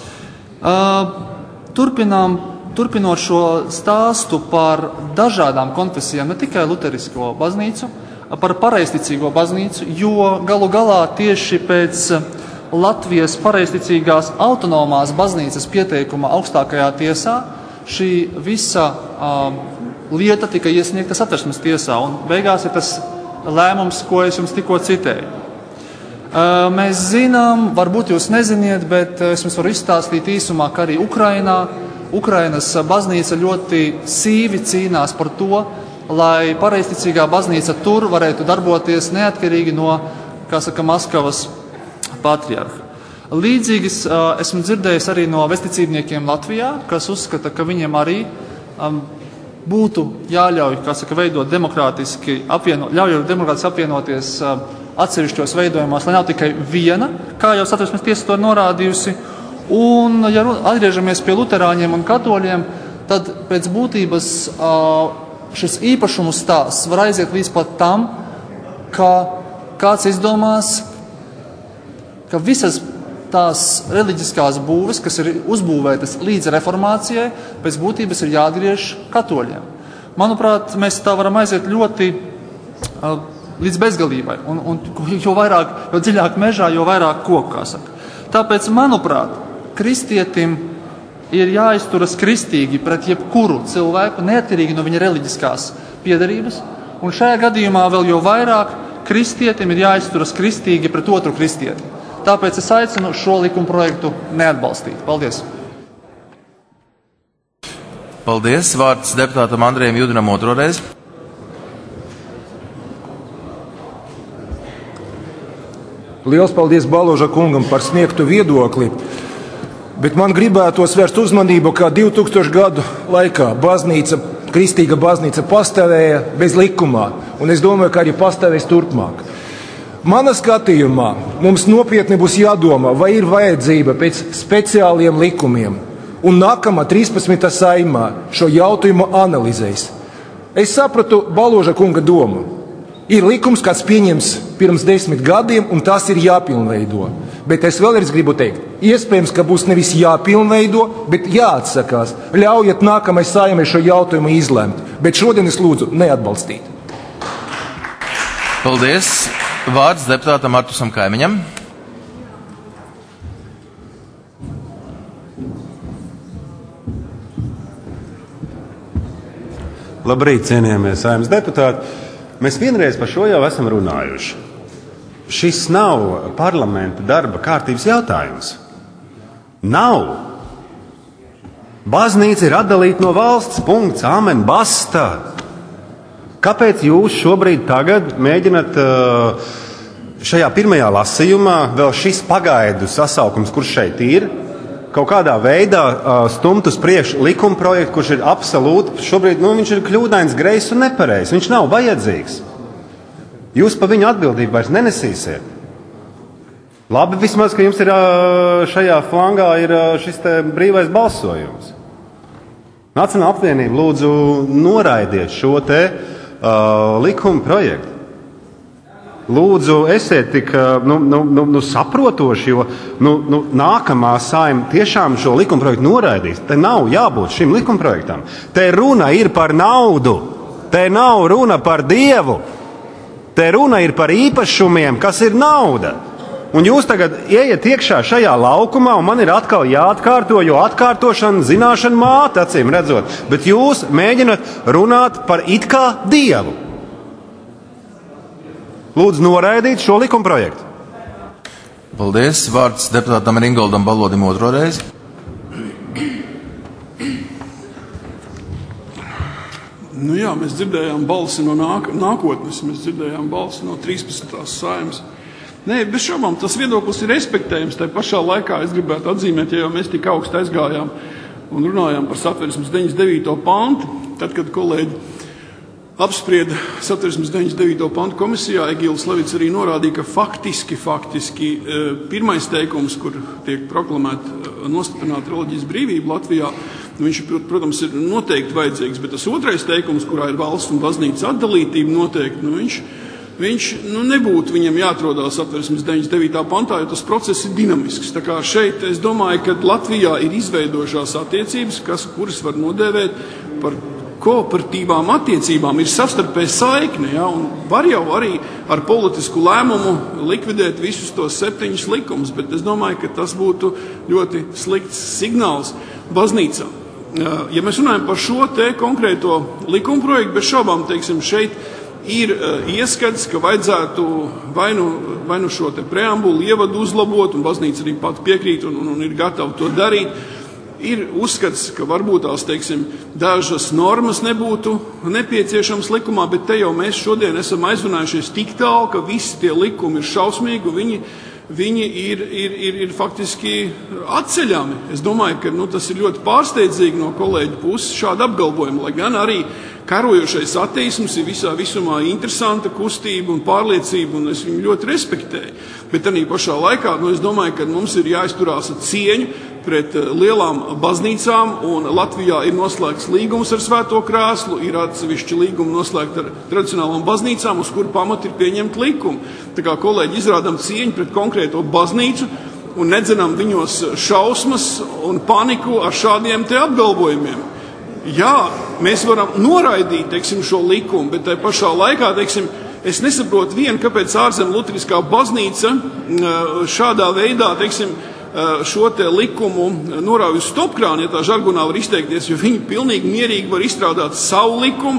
Turpinām, turpinot šo stāstu par dažādām konfesijām, ne tikai luterisko baznīcu, par pareizticīgo baznīcu, jo galu galā tieši pēc Latvijas pareizticīgās autonomās baznīcas pieteikuma augstākajā tiesā šī visa um, lieta tika iesniegta Satversmes tiesā, un beigās ir tas lēmums, ko es jums tikko citēju. Uh, mēs zinām, varbūt jūs neziniet, bet es jums varu izstāstīt īsumā, ka arī Ukrainā, Ukrainas baznīca ļoti sīvi cīnās par to, lai pareizticīgā baznīca tur varētu darboties neatkarīgi no, kā saka, Maskavas patriarha. Līdzīgi uh, esmu dzirdējis arī no vesticībniekiem Latvijā, kas uzskata, ka viņiem arī um, būtu jāļauj, kā saka, veidot demokrātiski, apvieno, ļauj demokrātiski apvienoties atsevišķos veidojumos, lai nav tikai viena, kā jau Satversmes tiesa to norādījusi. Un, ja atgriežamies pie luterāņiem un katoļiem, tad pēc būtības šis īpašumu stāsts var aiziet līdz pat tam, ka kāds izdomās, ka visas tās reliģiskās būves, kas ir uzbūvētas līdz reformācijai, pēc būtības ir jāatgriež katoļiem. Manuprāt, mēs tā varam aiziet ļoti uh, līdz bezgalībai. Un, un jo vairāk, jo dziļāk mežā, jo vairāk koku, kā saka. Tāpēc, manuprāt, kristietim ir jāizturas kristīgi pret jebkuru cilvēku, neatkarīgi no viņa reliģiskās piedarības. Un šajā gadījumā vēl jo vairāk kristietim ir jāizturas kristīgi pret otru kristieti. Tāpēc es aicinu šo likuma projektu neatbalstīt. Paldies! Paldies! Vārds deputātam Andrejam Judinam otroreiz. Liels paldies Baloža kungam par sniegtu viedokli, bet man gribētos vērst uzmanību, ka divu tūkstošu gadu laikā baznīca, kristīga baznīca pastāvēja bez likumā, un es domāju, ka arī pastāvēs turpmāk. Mana skatījumā mums nopietni būs jādomā, vai ir vajadzība pēc speciāliem likumiem, un nākamā trīspadsmitā saimā šo jautājumu analizēs. Es sapratu Baloža kunga domu. Ir likums, kāds pieņems pirms desmit gadiem, un tas ir jāpilnveido. Bet es vēlreiz gribu teikt, iespējams, ka būs nevis jāpilnveido, bet jāatsakās. Ļaujiet nākamai saimai šo jautājumu izlemt, bet šodien es lūdzu neatbalstīt. Paldies! Vārds deputātam Artusam Kaimiņam. Labrīt, cienījamie Saeimas deputāti. Mēs vienreiz par šo jau esam runājuši. Šis nav parlamenta darba kārtības jautājums. Nav. Baznīca ir atdalīta no valsts, punkts, amen, basta. Kāpēc jūs šobrīd tagad mēģināt šajā pirmajā lasījumā, vēl šis pagaidu sasaukums, kurš šeit ir, kaut kādā veidā stumt uz priekšu likuma projektu, kurš ir absolūti, šobrīd nu, viņš ir kļūdains, greizs un nepareizs, viņš nav vajadzīgs. Jūs pa viņu atbildību vairs nenesīsiet. Labi vismaz, ka jums ir šajā flangā ir šis te brīvais balsojums. Nacionāla apvienība lūdzu noraidiet šo te Uh, likuma projektu. Lūdzu, esiet tik nu, nu, nu, nu, saprotoši, jo nu, nu, nākamā saima tiešām šo likuma projektu noraidīs. Te nav jābūt šim likuma projektam. Te runa ir par naudu. Te nav runa par Dievu. Te runa ir par īpašumiem, kas ir nauda. Un jūs tagad ieiet iekšā šajā laukumā, un man ir atkal jāatkārto, jo atkārtošana, zināšana māte, acīm redzot. Bet jūs mēģināt runāt par it kā Dievu. Lūdzu noraidīt šo likuma projektu. Paldies. Vārds deputātam Ringoldam Balodim otroreiz. Nu jā, mēs dzirdējām balsi no nāk, nākotnes, mēs dzirdējām balsi no trīspadsmitās saimas. Nē, bez šaubām, tas viedoklis ir respektējams. Tā pašā laikā es gribētu atzīmēt, ja jau mēs tik augstu aizgājām un runājām par Satversmes deviņdesmit devīto pantu, tad, kad kolēģi apsprieda Satversmes deviņdesmit devīto pantu komisijā, Egīls Levits arī norādīja, ka faktiski, faktiski pirmais teikums, kur tiek proklamēta nostiprināta reliģijas brīvība Latvijā, viņš, protams, ir noteikti vajadzīgs, bet tas otrais teikums, kurā ir valsts un baznīcas atdalītība noteikti, nu viņš Viņš nu, nebūtu viņam jāatrodās Satversmes deviņdesmit devītā pantā, jo tas process ir dinamisks. Tā kā šeit es domāju, ka Latvijā ir izveidojušās attiecības, kas, kuras var nodēvēt par kooperatīvām attiecībām, ir savstarpēja saikne, ja, un var jau arī ar politisku lēmumu likvidēt visus tos septiņus likumus, bet es domāju, ka tas būtu ļoti slikts signāls baznīcām. Ja mēs runājam par šo te konkrēto likuma projektu, bez šaubām, teiksim, šeit ir uh, ieskats, ka vajadzētu vai nu, vai nu šo te preambulu ievadu uzlabot, un baznīca arī pat piekrīt un, un, un ir gatava to darīt. Ir uzskats, ka varbūt tās, teiksim, dažas normas nebūtu nepieciešams likumā, bet te jau mēs šodien esam aizrunājušies tik tālu, ka visi tie likumi ir šausmīgi, un viņi viņi ir, ir, ir, ir faktiski atceļami. Es domāju, ka nu, tas ir ļoti pārsteidzīgi no kolēģu puses šāda apgalvojuma, lai gan arī karojošais attīstums ir visā visumā interesanta kustība un pārliecība, un es viņu ļoti respektēju. Bet arī pašā laikā, nu, es domāju, ka mums ir jāizturās ar cieņu pret lielām baznīcām, un Latvijā ir noslēgts līgums ar Svēto Krēslu, ir atsevišķi līgumi noslēgti ar tradicionālām baznīcām, uz kuru pamatu ir pieņemt likumu. Tā kā kolēģi izrādām cieņu pret konkrēto baznīcu un nedzenam viņos šausmas un paniku ar šādiem te apgalvojumiem. Jā, mēs varam noraidīt, teiksim, šo likumu, bet tai pašā laikā, teiksim, es nesaprotu vienu, kāpēc ārzem luteriskā baznīca šādā veidā, teiksim, šo te likumu norauj uz stopkrāni, ja tā žargonā var izteikties, jo viņi pilnīgi mierīgi var izstrādāt savu likumu.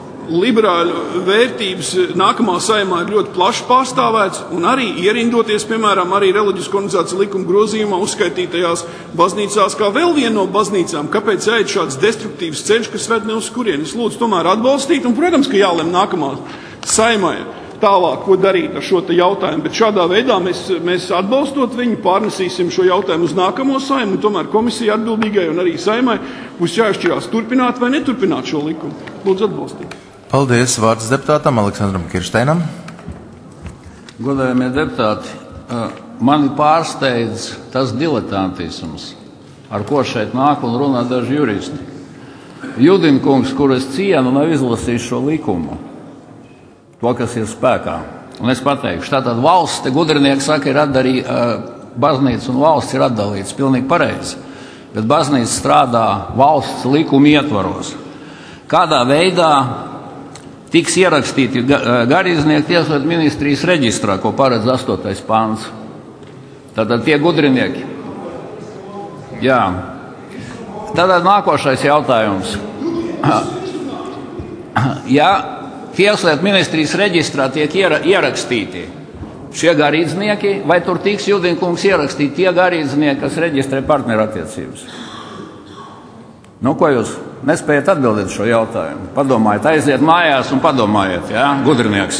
Liberāļu vērtības nākamā saimā ir ļoti plaši pārstāvēts, un arī ierindoties, piemēram, arī reliģisko organizāciju likuma grozījumā uzskaitītajās baznīcās kā vēl viena no baznīcām. Kāpēc eit šāds destruktīvs ceļš, kas ved ne uz kurien? Es lūdzu tomēr atbalstīt, un, protams, ka jālem nākamā saimai tālāk, ko darīt ar šo te jautājumu, bet šādā veidā mēs, mēs atbalstot viņu, pārnesīsim šo jautājumu uz nākamo saimu, un tomēr komisija atbildīgai un arī saimai būs jāizšķirās turpināt vai neturpināt šo likumu. Lūdzu atbalstīt. Paldies. Vārds deputātam Aleksandram Kiršteinam. Godājamie deputāti, mani pārsteidz tas diletantisms, ar ko šeit nāk un runā daži juristi. Judinkungs, kur es cienu, nav izlasījis šo likumu, to, kas ir spēkā. Un es pateikšu, tātad valsts, te gudrinieki saka, ir atdarī, baznīca un valsts ir atdalīts, pilnīgi pareizi, bet baznīca strādā valsts likuma ietvaros. Kādā veidā tiks ierakstīti garīdznieki tieslietu ministrijas reģistrā, ko paredz astotais pāns. Tātad tie gudrinieki. Jā. Tātad nākošais jautājums. Ja tieslietu ministrijas reģistrā tiek ierakstīti šie garīdznieki, vai tur tiks Judinkungs ierakstīt tie garīdznieki, kas reģistrē partnerattiecības? Nu, ko jūs nespējat atbildēt šo jautājumu? Padomājiet, aiziet mājās un padomājiet, jā, gudrinieks.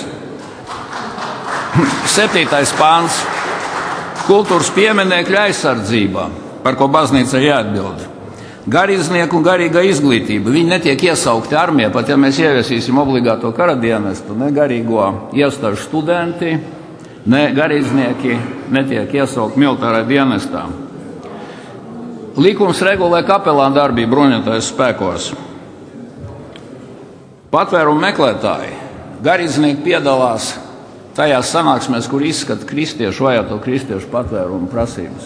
Septītais pāns. Kultūras pieminekļu aizsardzībā, par ko baznīca jāatbild. Garīdznieku un garīga izglītība. Viņi netiek iesaukti armijā, pat ja mēs ieviesīsim obligāto karadienestu, ne garīgo iestāžu studenti, ne garīdznieki netiek iesaukti militārā dienestā. Likums regulē kapelānu darbību bruņotajos spēkos. Patvērumu meklētāji, garīdznieki piedalās tajās sanāksmēs, kur izskata kristiešu, vajāto kristiešu patvērumu prasības.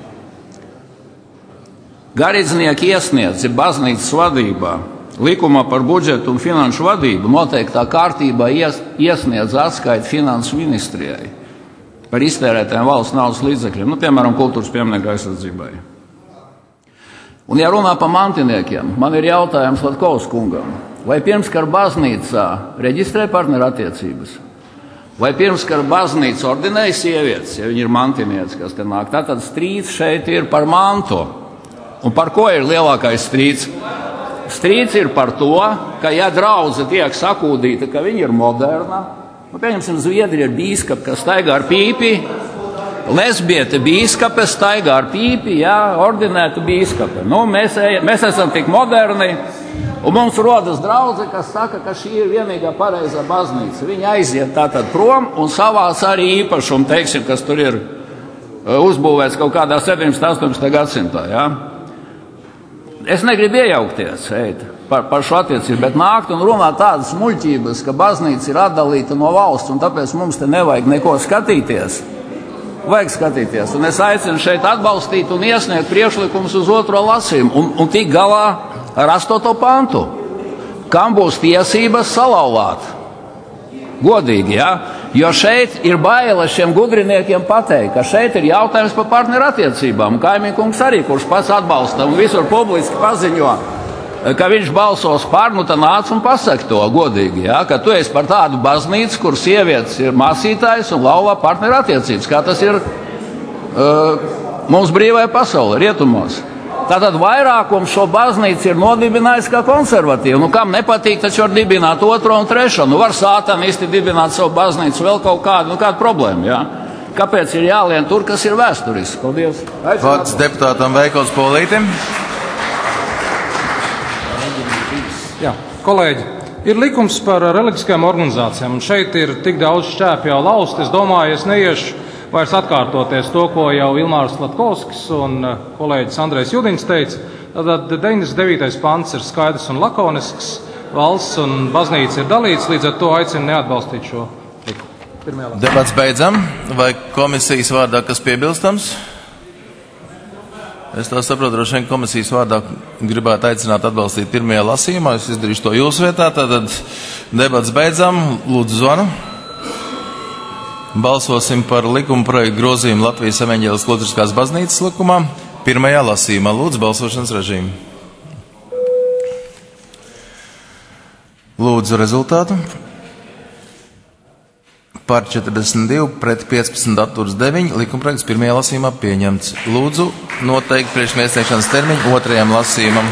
Garīdznieki iesniedz baznīcas vadībā likumā par budžetu un finanšu vadību noteiktā kārtībā ies, iesniedz atskaiti finansu ministrijai par iztērētiem valsts naudas līdzekļiem, nu, piemēram, kultūras pieminekļu aizsardzībai. Un, ja runā par mantiniekiem, man ir jautājums Latkovas kungam, vai pirmskara baznīcā reģistrē partnerattiecības? Vai pirmskara baznīca ordinēja sievietes, ja viņi ir mantinieci, kas te nāk? Tātad strīds šeit ir par mantu. Un par ko ir lielākais strīds? Strīds ir par to, ka, ja draudze tiek sakūdīta, ka viņa ir moderna, nu, pieņemsim, Zviedri ir bīskapi, kas staigā ar pīpi, lesbiete bīskape staigā ar pīpi, jā, ordinēta bīskape. Nu, mēs, mēs esam tik moderni, un mums rodas draudze, kas saka, ka šī ir vienīgā pareizā baznīca. Viņa aiziet tātad prom un savāc arī īpašumu, teiksim, kas tur ir uzbūvēts kaut kādā septiņpadsmitajā, astoņpadsmitajā gadsimtā, jā. Es negribu iejaukties eit, par, par šo attiecību, bet nākt un runāt tādas muļķības, ka baznīca ir atdalīta no valsts, un tāpēc mums te nevajag neko skatīties. Vajag skatīties, un es aicinu šeit atbalstīt un iesniegt priekšlikumus uz otro lasījumu un, un tik galā ar astoto pantu. Kam būs tiesības salauzāt? Godīgi, jā? Jo šeit ir baila šiem gudriniekiem pateikt, ka šeit ir jautājums par partnerattiecībām. Kaimiņkungs arī, kurš pats atbalsta un visur publiski paziņo, ka viņš balsos par, nu tad nāc un pasaka to godīgi, ja? Ka tu esi par tādu baznīcu, kur sievietes ir māsītājs un laulā partnerattiecības, kā tas ir uh, mums brīvajā pasaulē, rietumos. Tātad vairākums šo baznīcu ir nodibinājis kā konservatīvu. Nu, kam nepatīk, taču var dibināt otro un trešo. Nu, var sātanisti dibināt savu baznīcu, vēl kaut kādu, nu, kādu problēmu, ja? kāpēc ir jālien tur, kas ir vēsturisks? Paldies! Vārds deputātam Veikals Polītim. Jā, kolēģi, ir likums par reliģiskajām organizācijām, un šeit ir tik daudz šķēpu jau laust. Es domāju, es neiešu vairs atkārtoties to, ko jau Ilmārs Latkovskis un kolēģis Andrejs Judins teica. Tad deviņdesmit devītais pants ir skaidrs un lakonisks. Valsts un baznīca ir dalīts, līdz ar to aicinu neatbalstīt šo likumu. Debats beidzam. Vai komisijas vārdā kas piebilstams? Es tā saprotu, droši vien komisijas vārdā gribētu aicināt atbalstīt pirmajā lasījumā. Es izdarīšu to jūsu vietā. Tātad debats beidzam. Lūdzu zvanu. Balsosim par likuma projektu grozījumu Latvijas evaņģēliskās luteriskās baznīcas likumā. Pirmajā lasījumā. Lūdzu balsošanas režīmu. Lūdzu rezultātu. Par četrdesmit divi pret piecpadsmit atturas deviņi. Likumprojekts pirmajā lasījumā pieņemts. Lūdzu noteikt priekšlikuma iesniegšanas termiņu otrajam lasījumam.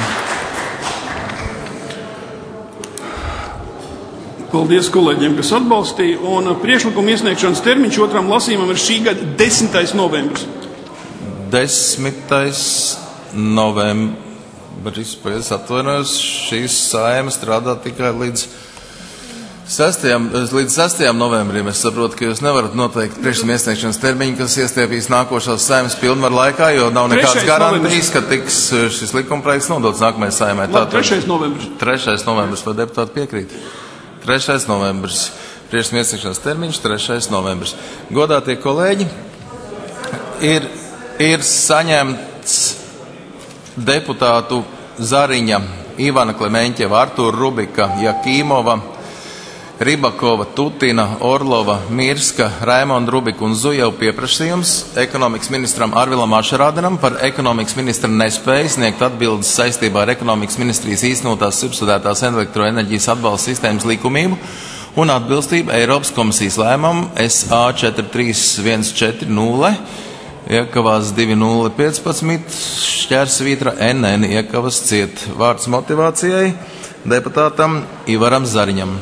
Paldies kolēģiem, kas atbalstīja. Un priekšlikuma iesniegšanas termiņš otram lasījumam ir šī gada desmitais novembris. desmitais novembris. Es atvainojos, šīs saima strādā tikai līdz sestajam, līdz sestajam novembrim. Es saprotu, ka jūs nevarat noteikt priekšlikuma iesniegšanas termiņu, kas iestiepīs nākošās saimas pilnvaru laikā, jo nav nekādas garantijas, ka tiks šis likumprojekts nodots nākamajai saimai. Labi, trešais novembris. trešais novembris, vai deputāti piekrīt? trešais novembris. Priekšlikuma iesniegšanas termiņš trešais novembris. Godātie kolēģi, ir, ir saņemts deputātu Zariņa, Ivana Klemeņķeva, Artūra Rubika, Jakīmova, Ribakova, Tutina, Orlova, Mirska, Raimonda Rubika un Zujeva pieprasījums ekonomikas ministram Arvilam Ašarādenam par ekonomikas ministra nespēju sniegt atbildes saistībā ar ekonomikas ministrijas īstenotās subsidētās elektroenerģijas atbalsta sistēmas likumību un atbilstību Eiropas komisijas lēmumam S A četri trīs viens četri nulle iekavās divi nulle piecpadsmit šķērsvītra N N iekavas ciet. Vārds motivācijai deputātam Ivaram Zariņam.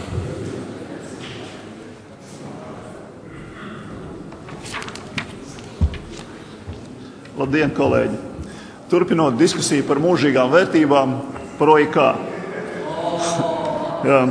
Labdien, kolēģi! Turpinot diskusiju par mūžīgām vērtībām, par O I K. Jā.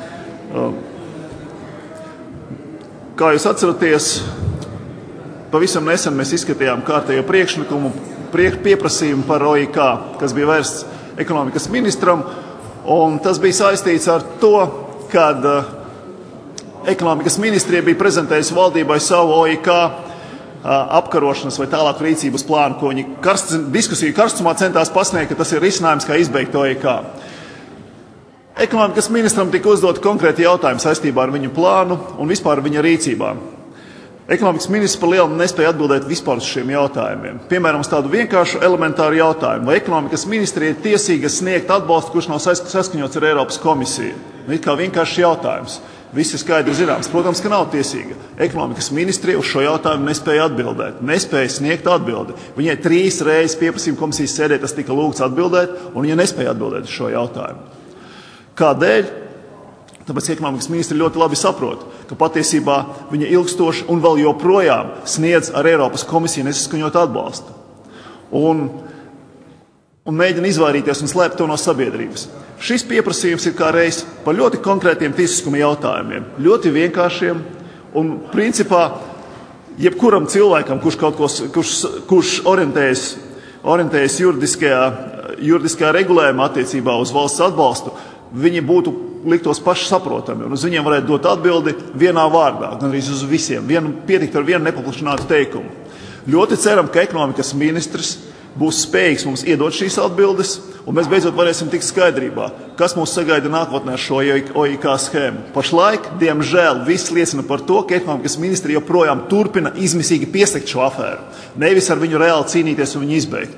Kā jūs atceraties, pavisam nesen mēs izskatījām kārtējo priekšlikumu, priek, pieprasījumu par O I K, kas bija vērsts ekonomikas ministram, un tas bija saistīts ar to, kad ekonomikas ministrija bija prezentējusi valdībai savu O I K apkarošanas vai tālāk rīcības plānu, ko viņi karst, diskusiju karstumā centās pasniegt, ka tas ir risinājums, kā izbeigt O I K. Ekonomikas ministram tika uzdot konkrēti jautājumi saistībā ar viņu plānu un vispār viņa rīcībām. Ekonomikas ministrs par lielu nespēja atbildēt vispār uz šiem jautājumiem. Piemēram, uz tādu vienkāršu elementāru jautājumu, vai ekonomikas ministrija ir tiesīga sniegt atbalstu, kurš nav saskaņots ar Eiropas komisiju. Nu, it kā vienkāršs jautājums. Visi skaidri zināms. Protams, ka nav tiesīga. Ekonomikas ministrija uz šo jautājumu nespēja atbildēt. Nespēja sniegt atbildi. Viņai trīs reizes pieprasījuma komisijas sēdē tas tika lūgts atbildēt, un viņa nespēja atbildēt uz šo jautājumu. Kādēļ? Tāpēc ekonomikas ministri ļoti labi saprot, ka patiesībā viņa ilgstoši un vēl joprojām sniedz ar Eiropas komisiju nesaskaņot atbalstu. Un, un mēģina izvairīties un slēpt to no sabiedrības. Šis pieprasījums ir kā reiz par ļoti konkrētiem tiesiskuma jautājumiem, ļoti vienkāršiem un principā jebkuram cilvēkam, kurš kaut ko, kurš, kurš orientējas, orientējas juridiskajā, juridiskajā regulējumā attiecībā uz valsts atbalstu, viņi būtu liktos paši saprotami, un uz viņiem varētu dot atbildi vienā vārdā, gan arī uz visiem, vienu, pietikt ar vienu nepaplašinātu teikumu. Ļoti ceram, ka ekonomikas ministrs būs spējīgs mums iedot šīs atbildes, un mēs beidzot varēsim tikt skaidrībā, kas mūs sagaida nākotnē ar šo O I K schēmu. Pašlaik, diemžēl, viss liecina par to, ka ekonomikas ministri joprojām turpina izmisīgi piesekt šo afēru, nevis ar viņu reāli cīnīties un viņu izbeigt.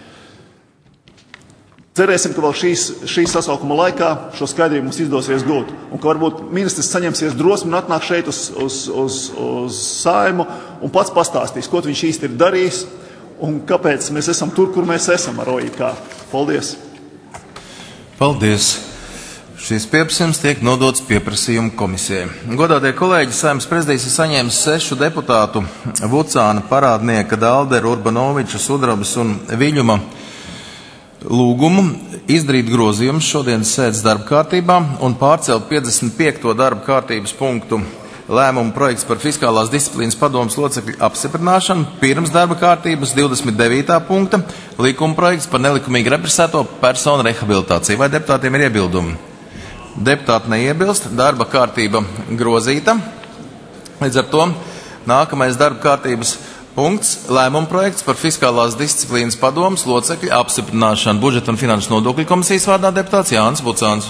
Cerēsim, ka vēl šīs, šīs sasaukuma laikā šo skaidrību mums izdosies dot, un ka varbūt ministrs saņemsies drosmi un atnāk šeit uz, uz, uz, uz saimu un pats pastāstīs, ko viņš īsti ir darījis, un kāpēc mēs esam tur, kur mēs esam ar O I K. Paldies! Paldies! Šis pieprasījums tiek nodots pieprasījuma komisijai. Godātie kolēģi, Saeimas prezidijs ir saņēmis sešu deputātu Vucāna, Parādnieka, Dāldera, Urbanoviča, Sudrabas un Viļuma lūgumu izdarīt grozījumus šodienas sēdes darba kārtībā un pārcelt piecdesmit piekto darba kārtības punktu lēmumu projekts par fiskālās disciplīnas padomes locekļu apstiprināšanu pirms darba kārtības divdesmit devītā punkta likuma projekts par nelikumīgi represēto personu rehabilitāciju. Vai deputātiem ir iebildumi? Deputāti neiebilst, darba kārtība grozīta. Līdz ar to nākamais darba kārtības punkts - lēmuma projekts par fiskālās disciplīnas padomes locekļu apstiprināšanu. Budžeta un finanšu nodokļu komisijas vārdā deputāts Jānis Vucāns.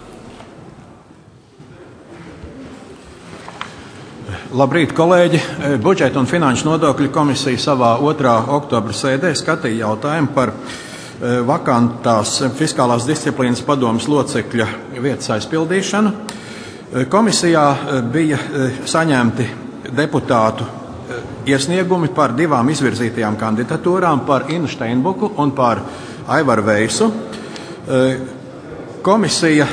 Labrīt, kolēģi! Budžeta un finanšu nodokļu komisija savā otrā oktobra sēdē skatīja jautājumu par vakantās fiskālās disciplīnas padomes locekļa vietas aizpildīšanu. Komisijā bija saņemti deputātu iesniegumi par divām izvirzītajām kandidatūrām, par Inu Steinbuku un par Aivaru Veisu. Komisija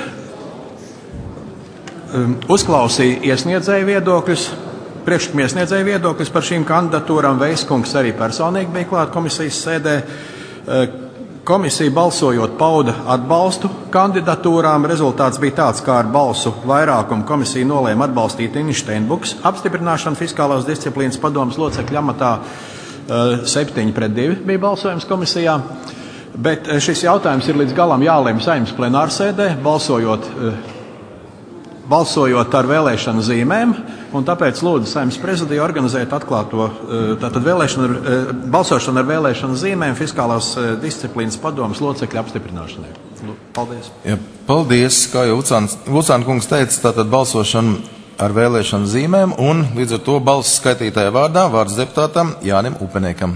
uzklausīja iesniedzēju viedokļus, priekšlikuma iesniedzēju viedokļus par šīm kandidatūrām. Veiskungs arī personīgi bija klāt komisijas sēdē. Komisija balsojot pauda atbalstu kandidatūrām. Rezultāts bija tāds, kā ar balsu vairākumu komisija nolēma atbalstīt Inu Steinbukas apstiprināšanu fiskālās disciplīnas padomes locekļa amatā. septiņi pret divi bija balsojums komisijā. Bet šis jautājums ir līdz galam jālemj Saeimas plenārsēdē, balsojot, balsojot ar vēlēšanu zīmēm. Un tāpēc lūdzu Saeimas prezidiju organizēt atklāto tātad vēlēšanu, balsošanu ar vēlēšanu zīmēm fiskālās disciplīnas padomes locekļu apstiprināšanai. Paldies. Ja, paldies, kā jau Vucāna kungs teica, tātad balsošanu ar vēlēšanu zīmēm un līdz ar to balsu skaitītāja vārdā vārds deputātam Jānim Upeniekam.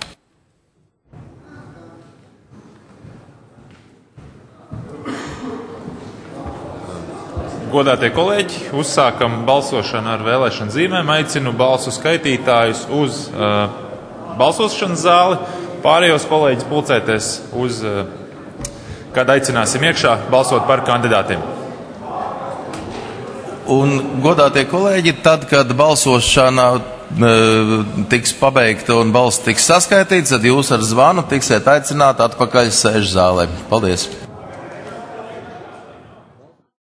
Godātie kolēģi, uzsākam balsošanu ar vēlēšanu zīmēm. Aicinu balsu skaitītājus uz uh, balsošanas zāli. Pārējos kolēģis pulcēties uz, uh, kad aicināsim iekšā, balsot par kandidātiem. Un, godātie kolēģi, tad, kad balsošana uh, tiks pabeigta un balss tiks saskaitīts, tad jūs ar zvanu tiksiet aicināti atpakaļ sēžu zālē. Paldies!